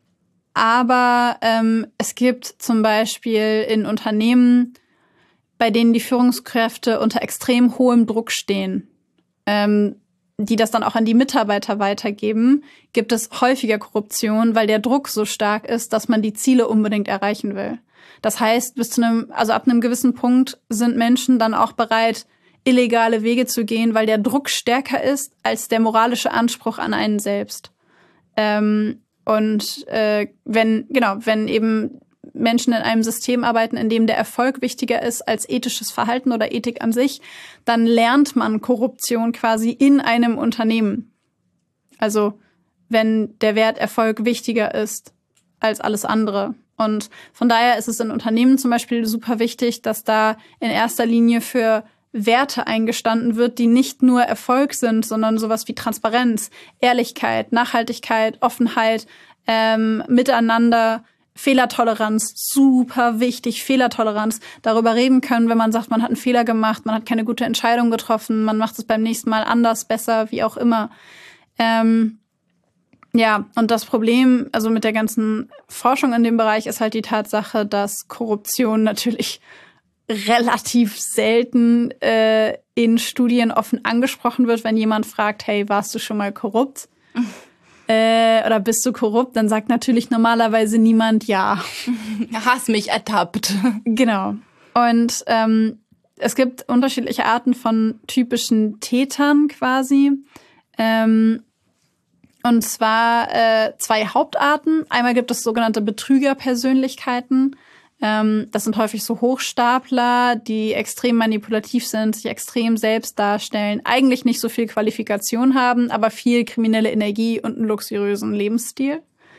aber ähm, es gibt zum Beispiel in Unternehmen, bei denen die Führungskräfte unter extrem hohem Druck stehen, ähm, die das dann auch an die Mitarbeiter weitergeben, gibt es häufiger Korruption, weil der Druck so stark ist, dass man die Ziele unbedingt erreichen will. Das heißt, bis zu einem, also ab einem gewissen Punkt sind Menschen dann auch bereit, illegale Wege zu gehen, weil der Druck stärker ist als der moralische Anspruch an einen selbst. Ähm, und äh, wenn, genau, wenn eben Menschen in einem System arbeiten, in dem der Erfolg wichtiger ist als ethisches Verhalten oder Ethik an sich, dann lernt man Korruption quasi in einem Unternehmen. Also wenn der Wert Erfolg wichtiger ist als alles andere. Und von daher ist es in Unternehmen zum Beispiel super wichtig, dass da in erster Linie für Werte eingestanden wird, die nicht nur Erfolg sind, sondern sowas wie Transparenz, Ehrlichkeit, Nachhaltigkeit, Offenheit, ähm, Miteinander, Fehlertoleranz, super wichtig, Fehlertoleranz, darüber reden können, wenn man sagt, man hat einen Fehler gemacht, man hat keine gute Entscheidung getroffen, man macht es beim nächsten Mal anders, besser, wie auch immer. Ähm, ja, und das Problem, also mit der ganzen Forschung in dem Bereich, ist halt die Tatsache, dass Korruption natürlich relativ selten äh, in Studien offen angesprochen wird, wenn jemand fragt, hey, warst du schon mal korrupt? Äh, oder bist du korrupt? Dann sagt natürlich normalerweise niemand ja. Hast mich ertappt. Genau. Und ähm, es gibt unterschiedliche Arten von typischen Tätern quasi. Ähm, und zwar äh, zwei Hauptarten. Einmal gibt es sogenannte Betrügerpersönlichkeiten. Ähm, das sind häufig so Hochstapler, die extrem manipulativ sind, sich extrem selbst darstellen, eigentlich nicht so viel Qualifikation haben, aber viel kriminelle Energie und einen luxuriösen Lebensstil.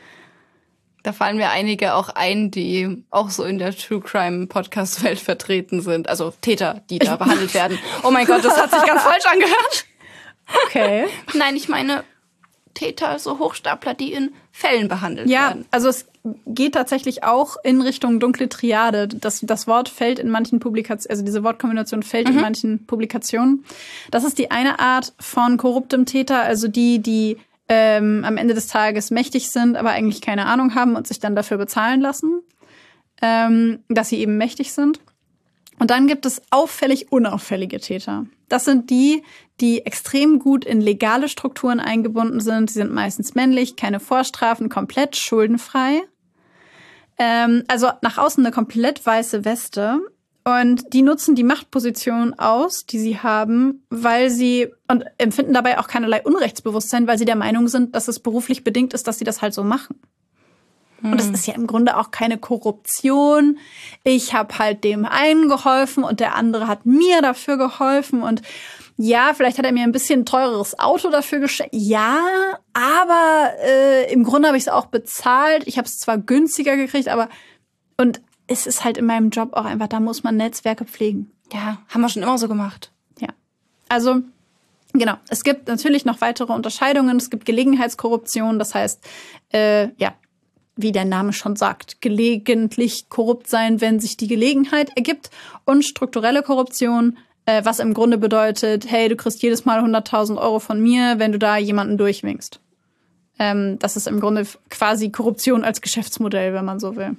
Da fallen mir einige auch ein, die auch so in der True-Crime-Podcast-Welt vertreten sind. Also Täter, die da behandelt werden. Oh mein Gott, das hat sich ganz falsch angehört. Okay. Nein, ich meine Täter, so Hochstapler, die in Fällen behandelt ja, werden. Ja, also es geht tatsächlich auch in Richtung dunkle Triade. Das, das Wort fällt in manchen Publikationen, also diese Wortkombination fällt mhm. in manchen Publikationen. Das ist die eine Art von korruptem Täter, also die, die ähm, am Ende des Tages mächtig sind, aber eigentlich keine Ahnung haben und sich dann dafür bezahlen lassen, ähm, dass sie eben mächtig sind. Und dann gibt es auffällig unauffällige Täter. Das sind die, die extrem gut in legale Strukturen eingebunden sind. Sie sind meistens männlich, keine Vorstrafen, komplett schuldenfrei. Ähm, also nach außen eine komplett weiße Weste. Und die nutzen die Machtposition aus, die sie haben, weil sie, und empfinden dabei auch keinerlei Unrechtsbewusstsein, weil sie der Meinung sind, dass es beruflich bedingt ist, dass sie das halt so machen. Und es ist ja im Grunde auch keine Korruption. Ich habe halt dem einen geholfen und der andere hat mir dafür geholfen. Und ja, vielleicht hat er mir ein bisschen teureres Auto dafür geschenkt. Ja, aber äh, im Grunde habe ich es auch bezahlt. Ich habe es zwar günstiger gekriegt, aber und es ist halt in meinem Job auch einfach, da muss man Netzwerke pflegen. Ja, haben wir schon immer so gemacht. Ja, also genau. Es gibt natürlich noch weitere Unterscheidungen. Es gibt Gelegenheitskorruption, das heißt, äh, ja, wie der Name schon sagt, gelegentlich korrupt sein, wenn sich die Gelegenheit ergibt. Und strukturelle Korruption, äh, was im Grunde bedeutet, hey, du kriegst jedes Mal hunderttausend Euro von mir, wenn du da jemanden durchwinkst. Ähm, das ist im Grunde quasi Korruption als Geschäftsmodell, wenn man so will.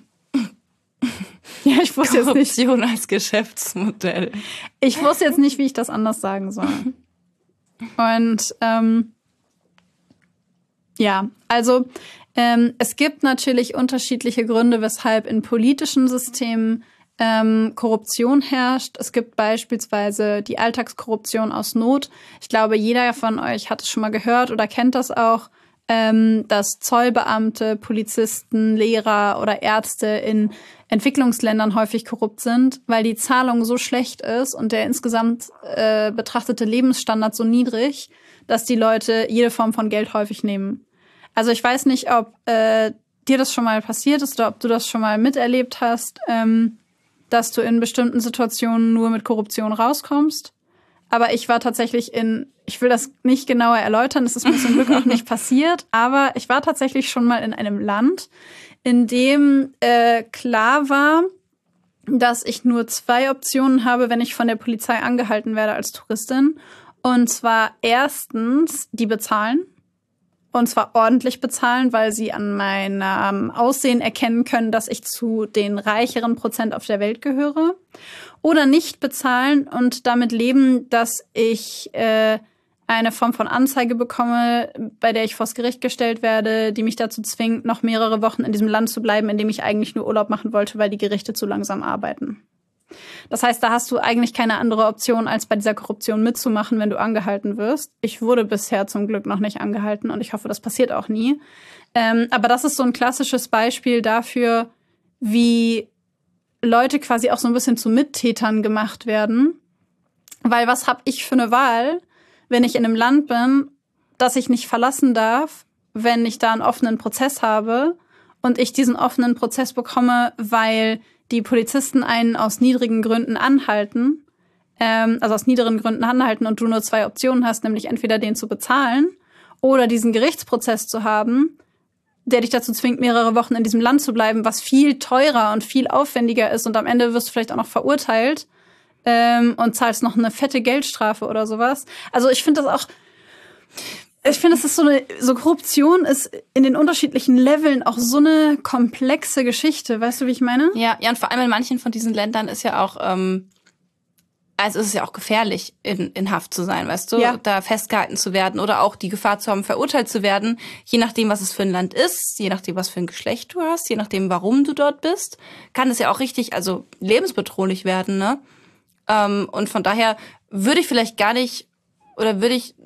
Ja, ich wusste jetzt nicht. Korruption als Geschäftsmodell. Ich wusste jetzt nicht, wie ich das anders sagen soll. Und ähm, ja, also Ähm, es gibt natürlich unterschiedliche Gründe, weshalb in politischen Systemen ähm, Korruption herrscht. Es gibt beispielsweise die Alltagskorruption aus Not. Ich glaube, jeder von euch hat es schon mal gehört oder kennt das auch, ähm, dass Zollbeamte, Polizisten, Lehrer oder Ärzte in Entwicklungsländern häufig korrupt sind, weil die Zahlung so schlecht ist und der insgesamt äh, betrachtete Lebensstandard so niedrig, dass die Leute jede Form von Geld häufig nehmen. Also ich weiß nicht, ob äh, dir das schon mal passiert ist oder ob du das schon mal miterlebt hast, ähm, dass du in bestimmten Situationen nur mit Korruption rauskommst. Aber ich war tatsächlich in, ich will das nicht genauer erläutern, das ist mir zum Glück auch nicht passiert, aber ich war tatsächlich schon mal in einem Land, in dem äh, klar war, dass ich nur zwei Optionen habe, wenn ich von der Polizei angehalten werde als Touristin. Und zwar erstens, die bezahlen. Und zwar ordentlich bezahlen, weil sie an meinem Aussehen erkennen können, dass ich zu den reicheren Prozent auf der Welt gehöre. Oder nicht bezahlen und damit leben, dass ich äh, eine Form von Anzeige bekomme, bei der ich vors Gericht gestellt werde, die mich dazu zwingt, noch mehrere Wochen in diesem Land zu bleiben, in dem ich eigentlich nur Urlaub machen wollte, weil die Gerichte zu langsam arbeiten. Das heißt, da hast du eigentlich keine andere Option, als bei dieser Korruption mitzumachen, wenn du angehalten wirst. Ich wurde bisher zum Glück noch nicht angehalten und ich hoffe, das passiert auch nie. Ähm, aber das ist so ein klassisches Beispiel dafür, wie Leute quasi auch so ein bisschen zu Mittätern gemacht werden. Weil was habe ich für eine Wahl, wenn ich in einem Land bin, das ich nicht verlassen darf, wenn ich da einen offenen Prozess habe und ich diesen offenen Prozess bekomme, weil die Polizisten einen aus niedrigen Gründen anhalten, ähm, also aus niederen Gründen anhalten und du nur zwei Optionen hast, nämlich entweder den zu bezahlen oder diesen Gerichtsprozess zu haben, der dich dazu zwingt, mehrere Wochen in diesem Land zu bleiben, was viel teurer und viel aufwendiger ist und am Ende wirst du vielleicht auch noch verurteilt ähm, und zahlst noch eine fette Geldstrafe oder sowas. Also ich finde das auch, ich finde, es ist so eine, so Korruption ist in den unterschiedlichen Leveln auch so eine komplexe Geschichte. Weißt du, wie ich meine? Ja, ja, und vor allem in manchen von diesen Ländern ist ja auch, ähm, also ist es ja auch gefährlich, in, in Haft zu sein, weißt du? Ja. Da festgehalten zu werden oder auch die Gefahr zu haben, verurteilt zu werden, je nachdem, was es für ein Land ist, je nachdem, was für ein Geschlecht du hast, je nachdem, warum du dort bist, kann es ja auch richtig, also lebensbedrohlich werden, ne? Ähm, und von daher würde ich vielleicht gar nicht, oder würde ich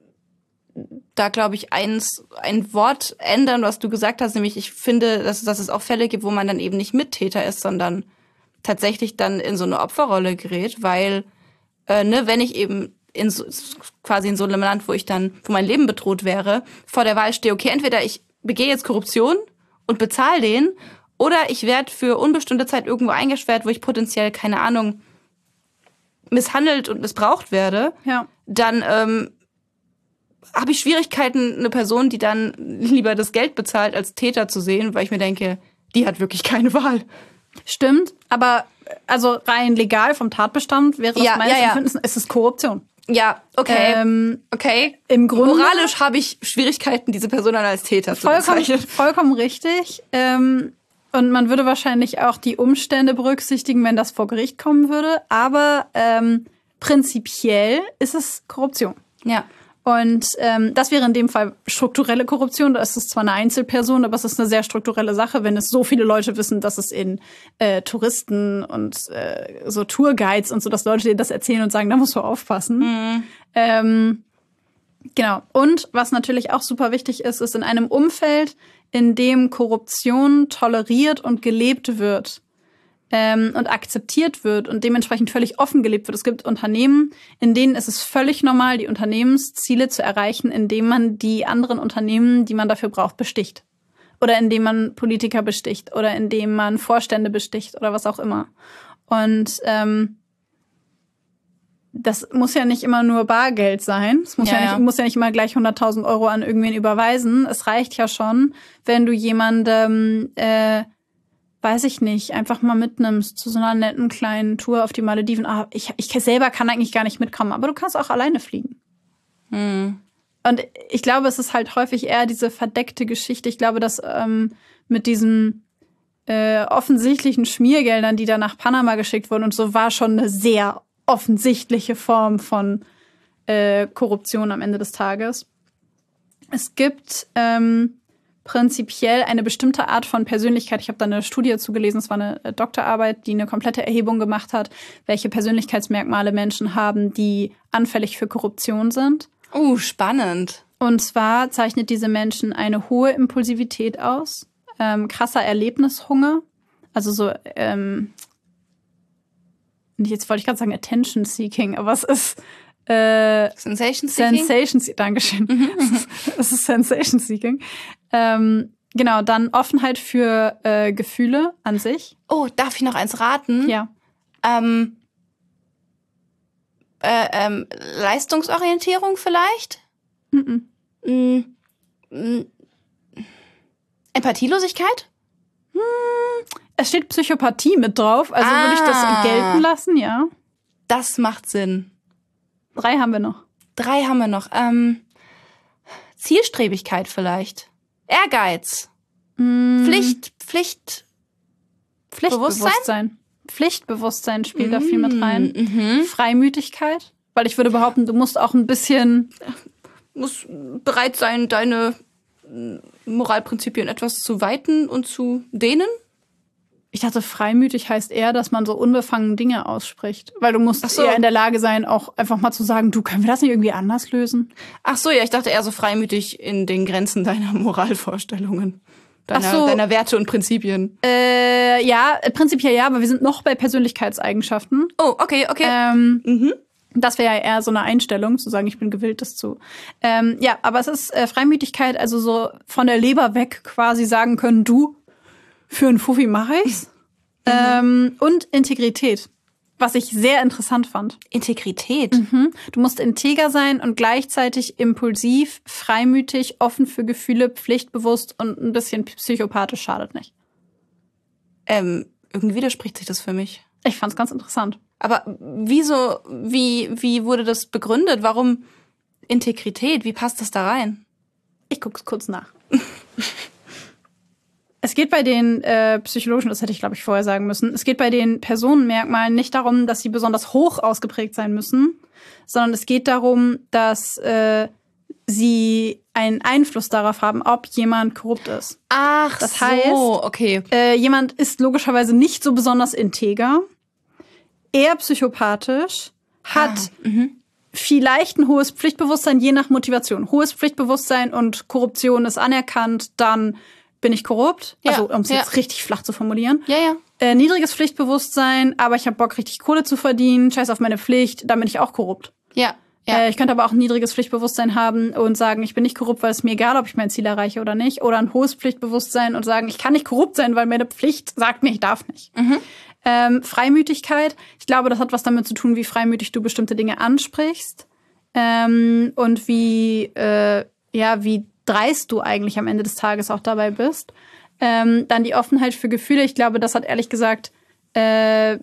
da, glaube ich, eins, ein Wort ändern, was du gesagt hast, nämlich ich finde, dass, dass es auch Fälle gibt, wo man dann eben nicht Mittäter ist, sondern tatsächlich dann in so eine Opferrolle gerät, weil, äh, ne, wenn ich eben in so, quasi in so einem Land, wo ich dann, wo mein Leben bedroht wäre, vor der Wahl stehe, okay, entweder ich begehe jetzt Korruption und bezahle den, oder ich werde für unbestimmte Zeit irgendwo eingesperrt, wo ich potenziell, keine Ahnung, misshandelt und missbraucht werde, Ja. dann ähm, habe ich Schwierigkeiten, eine Person, die dann lieber das Geld bezahlt, als Täter zu sehen, weil ich mir denke, die hat wirklich keine Wahl. Stimmt, aber also rein legal vom Tatbestand wäre das Ja, meines ja, ja. Empfindens, es ist Korruption. Ja, okay. Ähm, okay. Im Grunde Moralisch habe ich Schwierigkeiten, diese Person dann als Täter zu vollkommen, bezeichnen. vollkommen richtig. Ähm, und man würde wahrscheinlich auch die Umstände berücksichtigen, wenn das vor Gericht kommen würde. Aber ähm, prinzipiell ist es Korruption. Ja. Und ähm, das wäre in dem Fall strukturelle Korruption. Da ist es zwar eine Einzelperson, aber es ist eine sehr strukturelle Sache, wenn es so viele Leute wissen, dass es in äh, Touristen und äh, so Tourguides und so, dass Leute dir das erzählen und sagen, da musst du aufpassen. Mhm. Ähm, genau. Und was natürlich auch super wichtig ist, ist in einem Umfeld, in dem Korruption toleriert und gelebt wird, Ähm, und akzeptiert wird und dementsprechend völlig offen gelebt wird. Es gibt Unternehmen, in denen ist es völlig normal, die Unternehmensziele zu erreichen, indem man die anderen Unternehmen, die man dafür braucht, besticht. Oder indem man Politiker besticht oder indem man Vorstände besticht oder was auch immer. Und ähm, das muss ja nicht immer nur Bargeld sein. Es muss ja, Ja, nicht, ja. muss ja nicht immer gleich hunderttausend Euro an irgendwen überweisen. Es reicht ja schon, wenn du jemandem äh, weiß ich nicht, einfach mal mitnimmst zu so einer netten kleinen Tour auf die Malediven. Ah, ich, ich selber kann eigentlich gar nicht mitkommen, aber du kannst auch alleine fliegen. Hm. Und ich glaube, es ist halt häufig eher diese verdeckte Geschichte. Ich glaube, dass ähm, mit diesen äh, offensichtlichen Schmiergeldern, die da nach Panama geschickt wurden und so, war schon eine sehr offensichtliche Form von äh, Korruption am Ende des Tages. Es gibt ähm, prinzipiell eine bestimmte Art von Persönlichkeit. Ich habe da eine Studie zugelesen, es war eine Doktorarbeit, die eine komplette Erhebung gemacht hat, welche Persönlichkeitsmerkmale Menschen haben, die anfällig für Korruption sind. Oh, spannend. Und zwar zeichnet diese Menschen eine hohe Impulsivität aus, ähm, krasser Erlebnishunger, also so, ähm, jetzt wollte ich gerade sagen Attention Seeking, aber es ist äh, Sensation Seeking? Sensation Seeking, Dankeschön. Mhm. Es ist Sensation Seeking. Ähm, genau, dann Offenheit für äh, Gefühle an sich. Oh, darf ich noch eins raten? Ja. Ähm, äh, ähm, Leistungsorientierung vielleicht? Mhm. Mm, mm, Empathielosigkeit? Es steht Psychopathie mit drauf, also Ah. würde ich das gelten lassen, ja. Das macht Sinn. Drei haben wir noch. Drei haben wir noch. Ähm, Zielstrebigkeit vielleicht. Ehrgeiz. Mm, Pflicht, Pflicht. Pflichtbewusstsein. Pflichtbewusstsein spielt da viel mit rein. Mhm. Freimütigkeit, weil ich würde behaupten, du musst auch ein bisschen Muss bereit sein, deine mm, Moralprinzipien etwas zu weiten und zu dehnen. Ich dachte, freimütig heißt eher, dass man so unbefangen Dinge ausspricht. Weil du musst Ach so. eher in der Lage sein, auch einfach mal zu sagen, du, können wir das nicht irgendwie anders lösen? Ach so, ja, ich dachte eher so freimütig in den Grenzen deiner Moralvorstellungen. Deiner, Ach so. deiner Werte und Prinzipien. Äh, ja, prinzipiell ja, aber wir sind noch bei Persönlichkeitseigenschaften. Oh, okay, okay. Ähm, mhm. Das wäre ja eher so eine Einstellung, zu sagen, ich bin gewillt, das zu. Ähm, ja, aber es ist äh, Freimütigkeit, also so von der Leber weg quasi sagen können, du, für einen Fuffi mache ich's. Mhm. Ähm, und Integrität, was ich sehr interessant fand. Integrität. Mhm. Du musst integer sein und gleichzeitig impulsiv, freimütig, offen für Gefühle, pflichtbewusst und ein bisschen psychopathisch schadet nicht. Ähm, irgendwie widerspricht sich das für mich. Ich fand's ganz interessant. Aber wieso, wie, wie wurde das begründet? Warum Integrität? Wie passt das da rein? Ich guck's kurz nach. Es geht bei den äh, psychologischen, das hätte ich, glaube ich, vorher sagen müssen, es geht bei den Personenmerkmalen nicht darum, dass sie besonders hoch ausgeprägt sein müssen, sondern es geht darum, dass äh, sie einen Einfluss darauf haben, ob jemand korrupt ist. Ach, Das so, heißt, okay. Äh, jemand ist logischerweise nicht so besonders integer, eher psychopathisch, hat Ah, mhm. vielleicht ein hohes Pflichtbewusstsein, je nach Motivation. Hohes Pflichtbewusstsein und Korruption ist anerkannt, dann bin ich korrupt. Ja, Also, um es ja. jetzt richtig flach zu formulieren. Ja, ja. Äh, niedriges Pflichtbewusstsein, aber ich habe Bock, richtig Kohle zu verdienen, scheiß auf meine Pflicht, dann bin ich auch korrupt. Ja, ja. Äh, ich könnte aber auch ein niedriges Pflichtbewusstsein haben und sagen, ich bin nicht korrupt, weil es mir egal, ob ich mein Ziel erreiche oder nicht. Oder ein hohes Pflichtbewusstsein und sagen, ich kann nicht korrupt sein, weil meine Pflicht sagt mir, ich darf nicht. Mhm. Ähm, Freimütigkeit, ich glaube, das hat was damit zu tun, wie freimütig du bestimmte Dinge ansprichst. Ähm, und wie, äh, ja, wie dreist du eigentlich am Ende des Tages auch dabei bist. Ähm, dann die Offenheit für Gefühle. Ich glaube, das hat ehrlich gesagt, äh,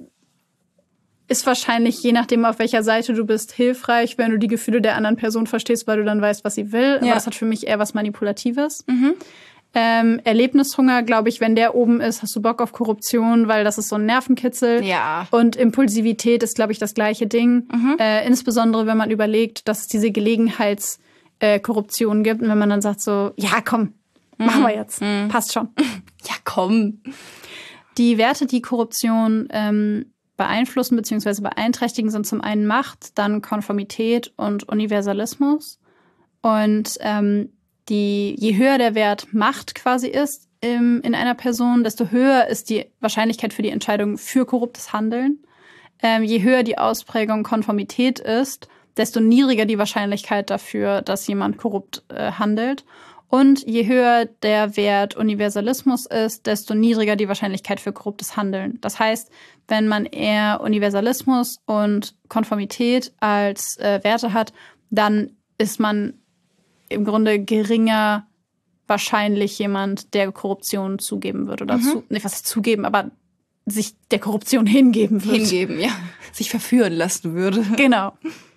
ist wahrscheinlich, je nachdem, auf welcher Seite du bist, hilfreich, wenn du die Gefühle der anderen Person verstehst, weil du dann weißt, was sie will. Aber Ja. das hat für mich eher was Manipulatives. Mhm. Ähm, Erlebnishunger, glaube ich, wenn der oben ist, hast du Bock auf Korruption, weil das ist so ein Nervenkitzel. Ja. Und Impulsivität ist, glaube ich, das gleiche Ding. Mhm. Äh, insbesondere, wenn man überlegt, dass es diese Gelegenheitskorruption äh, gibt. Und wenn man dann sagt so, ja, komm, machen wir jetzt. Mhm. Passt schon. Ja, komm. Die Werte, die Korruption ähm, beeinflussen bzw. beeinträchtigen, sind zum einen Macht, dann Konformität und Universalismus. Und ähm, die, je höher der Wert Macht quasi ist im, in einer Person, desto höher ist die Wahrscheinlichkeit für die Entscheidung für korruptes Handeln. Ähm, je höher die Ausprägung Konformität ist, desto niedriger die Wahrscheinlichkeit dafür, dass jemand korrupt äh, handelt. Und je höher der Wert Universalismus ist, desto niedriger die Wahrscheinlichkeit für korruptes Handeln. Das heißt, wenn man eher Universalismus und Konformität als äh, Werte hat, dann ist man im Grunde geringer wahrscheinlich jemand, der Korruption zugeben wird. Oder Mhm. zu, nicht was heißt zugeben, aber sich der Korruption hingeben wird. Hingeben, ja. Sich verführen lassen würde. Genau.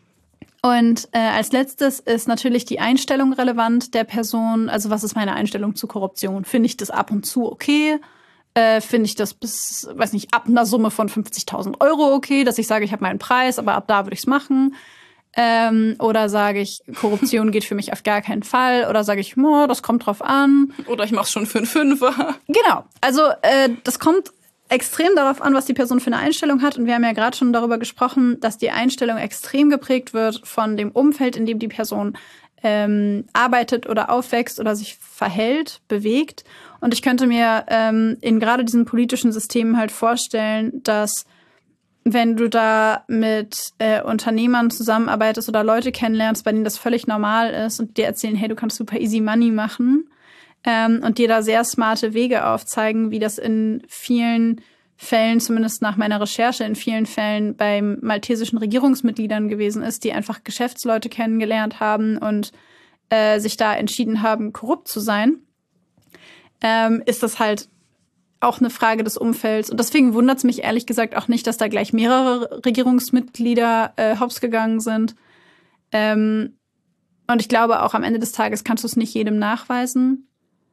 Und äh, als letztes ist natürlich die Einstellung relevant der Person. Also was ist meine Einstellung zu Korruption? Finde ich das ab und zu okay? Äh, Finde ich das bis, weiß nicht, ab einer Summe von fünfzigtausend Euro okay, dass ich sage, ich habe meinen Preis, aber ab da würde ich es machen. Ähm, oder sage ich, Korruption geht für mich auf gar keinen Fall. Oder sage ich, oh, das kommt drauf an. Oder ich mach's schon für einen Fünfer. Genau. Also äh, das kommt extrem darauf an, was die Person für eine Einstellung hat. Und wir haben ja gerade schon darüber gesprochen, dass die Einstellung extrem geprägt wird von dem Umfeld, in dem die Person ähm, arbeitet oder aufwächst oder sich verhält, bewegt. Und ich könnte mir ähm, in gerade diesen politischen Systemen halt vorstellen, dass wenn du da mit äh, Unternehmern zusammenarbeitest oder Leute kennenlernst, bei denen das völlig normal ist und dir erzählen, hey, du kannst super easy money machen ähm, und dir da sehr smarte Wege aufzeigen, wie das in vielen Fällen, zumindest nach meiner Recherche, in vielen Fällen beim maltesischen Regierungsmitgliedern gewesen ist, die einfach Geschäftsleute kennengelernt haben und äh, sich da entschieden haben, korrupt zu sein, ähm, ist das halt auch eine Frage des Umfelds. Und deswegen wundert es mich ehrlich gesagt auch nicht, dass da gleich mehrere Regierungsmitglieder äh, hops gegangen sind. Ähm, und ich glaube, auch am Ende des Tages kannst du es nicht jedem nachweisen.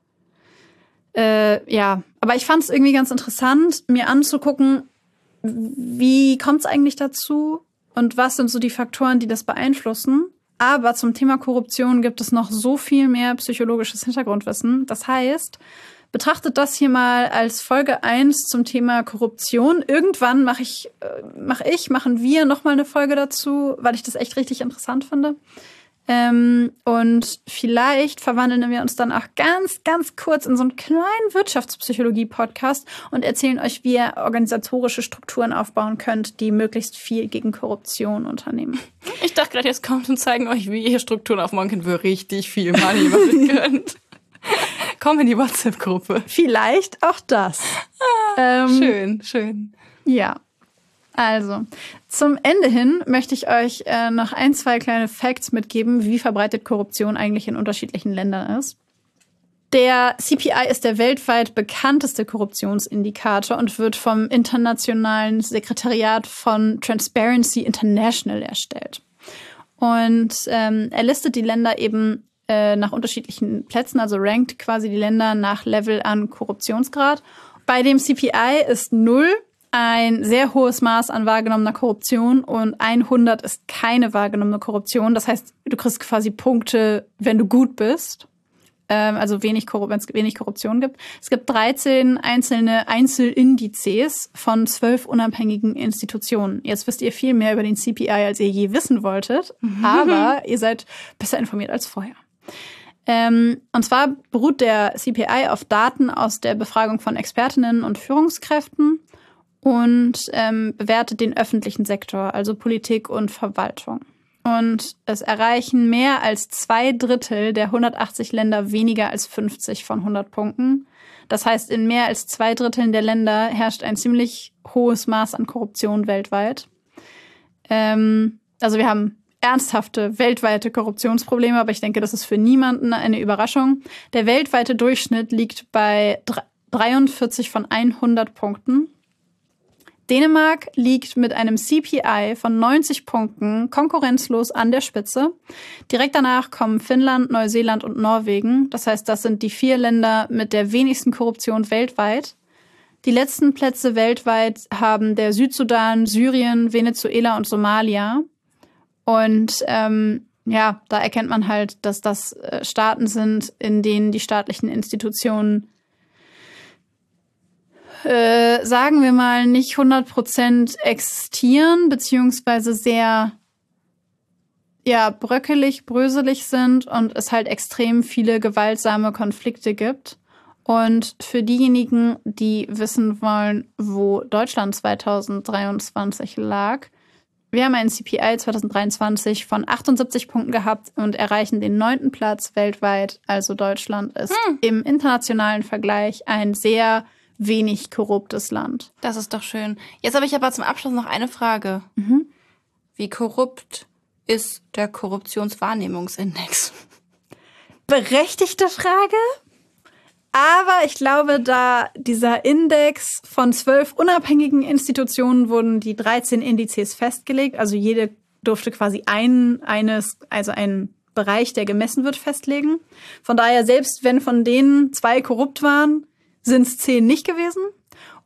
Äh, ja, aber ich fand es irgendwie ganz interessant, mir anzugucken, wie kommt es eigentlich dazu und was sind so die Faktoren, die das beeinflussen. Aber zum Thema Korruption gibt es noch so viel mehr psychologisches Hintergrundwissen. Das heißt, betrachtet das hier mal als Folge eins zum Thema Korruption. Irgendwann mache ich, mach ich, machen wir nochmal eine Folge dazu, weil ich das echt richtig interessant finde. Ähm, und vielleicht verwandeln wir uns dann auch ganz, ganz kurz in so einen kleinen Wirtschaftspsychologie-Podcast und erzählen euch, wie ihr organisatorische Strukturen aufbauen könnt, die möglichst viel gegen Korruption unternehmen. Ich dachte gerade, jetzt kommt und zeigen euch, wie ihr Strukturen aufbauen könnt, für richtig viel Money machen könnt. Komm in die WhatsApp-Gruppe. Vielleicht auch das. Ah, ähm, schön, schön. Ja. Also, zum Ende hin möchte ich euch äh, noch ein, zwei kleine Facts mitgeben, wie verbreitet Korruption eigentlich in unterschiedlichen Ländern ist. Der C P I ist der weltweit bekannteste Korruptionsindikator und wird vom internationalen Sekretariat von Transparency International erstellt. Und ähm, er listet die Länder eben äh, nach unterschiedlichen Plätzen, also rankt quasi die Länder nach Level an Korruptionsgrad. Bei dem C P I ist null ein sehr hohes Maß an wahrgenommener Korruption und hundert ist keine wahrgenommene Korruption. Das heißt, du kriegst quasi Punkte, wenn du gut bist. Ähm, also wenig Korru- wenn es wenig Korruption gibt. Es gibt dreizehn einzelne Einzelindizes von zwölf unabhängigen Institutionen. Jetzt wisst ihr viel mehr über den C P I, als ihr je wissen wolltet. Mhm. Aber ihr seid besser informiert als vorher. Ähm, und zwar beruht der C P I auf Daten aus der Befragung von Expertinnen und Führungskräften und ähm, bewertet den öffentlichen Sektor, also Politik und Verwaltung. Und es erreichen mehr als zwei Drittel der hundertachtzig Länder weniger als fünfzig von hundert Punkten. Das heißt, in mehr als zwei Dritteln der Länder herrscht ein ziemlich hohes Maß an Korruption weltweit. Ähm, also wir haben ernsthafte weltweite Korruptionsprobleme, aber ich denke, das ist für niemanden eine Überraschung. Der weltweite Durchschnitt liegt bei dreiundvierzig von hundert Punkten. Dänemark liegt mit einem C P I von neunzig Punkten konkurrenzlos an der Spitze. Direkt danach kommen Finnland, Neuseeland und Norwegen. Das heißt, das sind die vier Länder mit der wenigsten Korruption weltweit. Die letzten Plätze weltweit haben der Südsudan, Syrien, Venezuela und Somalia. Und ähm, ja, da erkennt man halt, dass das äh, Staaten sind, in denen die staatlichen Institutionen Äh, sagen wir mal, nicht hundert Prozent existieren, beziehungsweise sehr ja, bröckelig, bröselig sind und es halt extrem viele gewaltsame Konflikte gibt. Und für diejenigen, die wissen wollen, wo Deutschland zwanzig dreiundzwanzig lag, wir haben einen C P I zwanzig dreiundzwanzig von achtundsiebzig Punkten gehabt und erreichen den neunten Platz weltweit. Also Deutschland ist hm. im internationalen Vergleich ein sehr wenig korruptes Land. Das ist doch schön. Jetzt habe ich aber zum Abschluss noch eine Frage. Mhm. Wie korrupt ist der Korruptionswahrnehmungsindex? Berechtigte Frage. Aber ich glaube, da dieser Index von zwölf unabhängigen Institutionen wurden die dreizehn Indizes festgelegt. Also jede durfte quasi ein, eines, also einen Bereich, der gemessen wird, festlegen. Von daher, selbst wenn von denen zwei korrupt waren, sind es zehn nicht gewesen.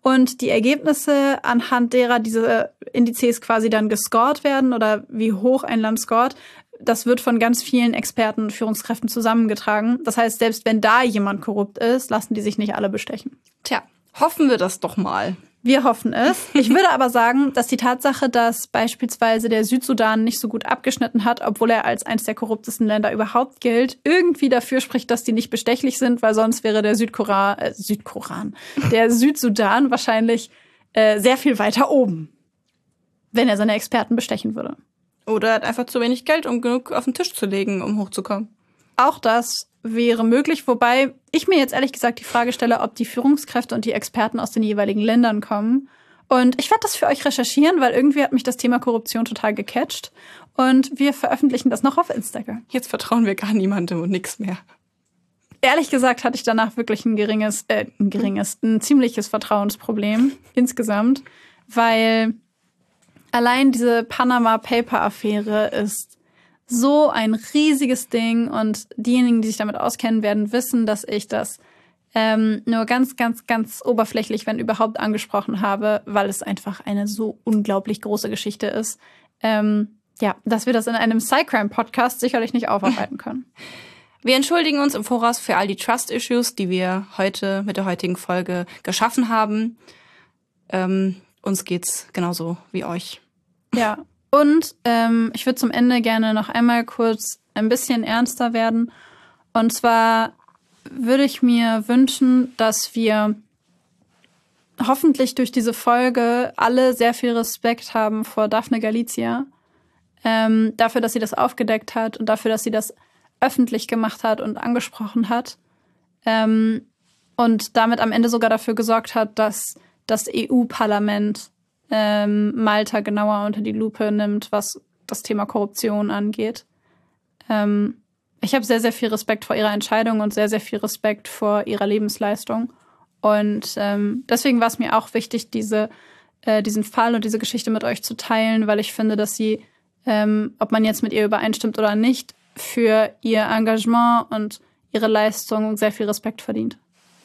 Und die Ergebnisse, anhand derer diese Indizes quasi dann gescored werden oder wie hoch ein Land scored, das wird von ganz vielen Experten und Führungskräften zusammengetragen. Das heißt, selbst wenn da jemand korrupt ist, lassen die sich nicht alle bestechen. Tja, hoffen wir das doch mal. Wir hoffen es. Ich würde aber sagen, dass die Tatsache, dass beispielsweise der Südsudan nicht so gut abgeschnitten hat, obwohl er als eines der korruptesten Länder überhaupt gilt, irgendwie dafür spricht, dass die nicht bestechlich sind, weil sonst wäre der Südkoran, äh, Südkoran, der Südsudan wahrscheinlich äh, sehr viel weiter oben, wenn er seine Experten bestechen würde. Oder er hat einfach zu wenig Geld, um genug auf den Tisch zu legen, um hochzukommen. Auch das wäre möglich, wobei ich mir jetzt ehrlich gesagt die Frage stelle, ob die Führungskräfte und die Experten aus den jeweiligen Ländern kommen. Und ich werde das für euch recherchieren, weil irgendwie hat mich das Thema Korruption total gecatcht. Und wir veröffentlichen das noch auf Instagram. Jetzt vertrauen wir gar niemandem und nichts mehr. Ehrlich gesagt hatte ich danach wirklich ein geringes, äh, ein geringes, ein ziemliches Vertrauensproblem insgesamt, weil allein diese Panama-Paper-Affäre ist so ein riesiges Ding und diejenigen, die sich damit auskennen, werden wissen, dass ich das ähm, nur ganz, ganz, ganz oberflächlich, wenn überhaupt, angesprochen habe, weil es einfach eine so unglaublich große Geschichte ist. Ähm, ja, dass wir das in einem Cycrime-Podcast sicherlich nicht aufarbeiten können. Wir entschuldigen uns im Voraus für all die Trust-Issues, die wir heute mit der heutigen Folge geschaffen haben. Ähm, uns geht's genauso wie euch. Ja. Und ähm, ich würde zum Ende gerne noch einmal kurz ein bisschen ernster werden. Und zwar würde ich mir wünschen, dass wir hoffentlich durch diese Folge alle sehr viel Respekt haben vor Daphne Galizia. Ähm, dafür, dass sie das aufgedeckt hat und dafür, dass sie das öffentlich gemacht hat und angesprochen hat. Ähm, und damit am Ende sogar dafür gesorgt hat, dass das E U-Parlament Ähm, Malta genauer unter die Lupe nimmt, was das Thema Korruption angeht. Ähm, ich habe sehr, sehr viel Respekt vor ihrer Entscheidung und sehr, sehr viel Respekt vor ihrer Lebensleistung. Und ähm, deswegen war es mir auch wichtig, diese, äh, diesen Fall und diese Geschichte mit euch zu teilen, weil ich finde, dass sie, ähm, ob man jetzt mit ihr übereinstimmt oder nicht, für ihr Engagement und ihre Leistung sehr viel Respekt verdient.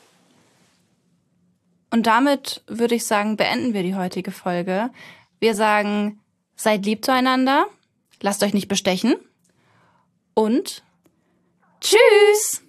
Und damit würde ich sagen, beenden wir die heutige Folge. Wir sagen, seid lieb zueinander, lasst euch nicht bestechen und tschüss!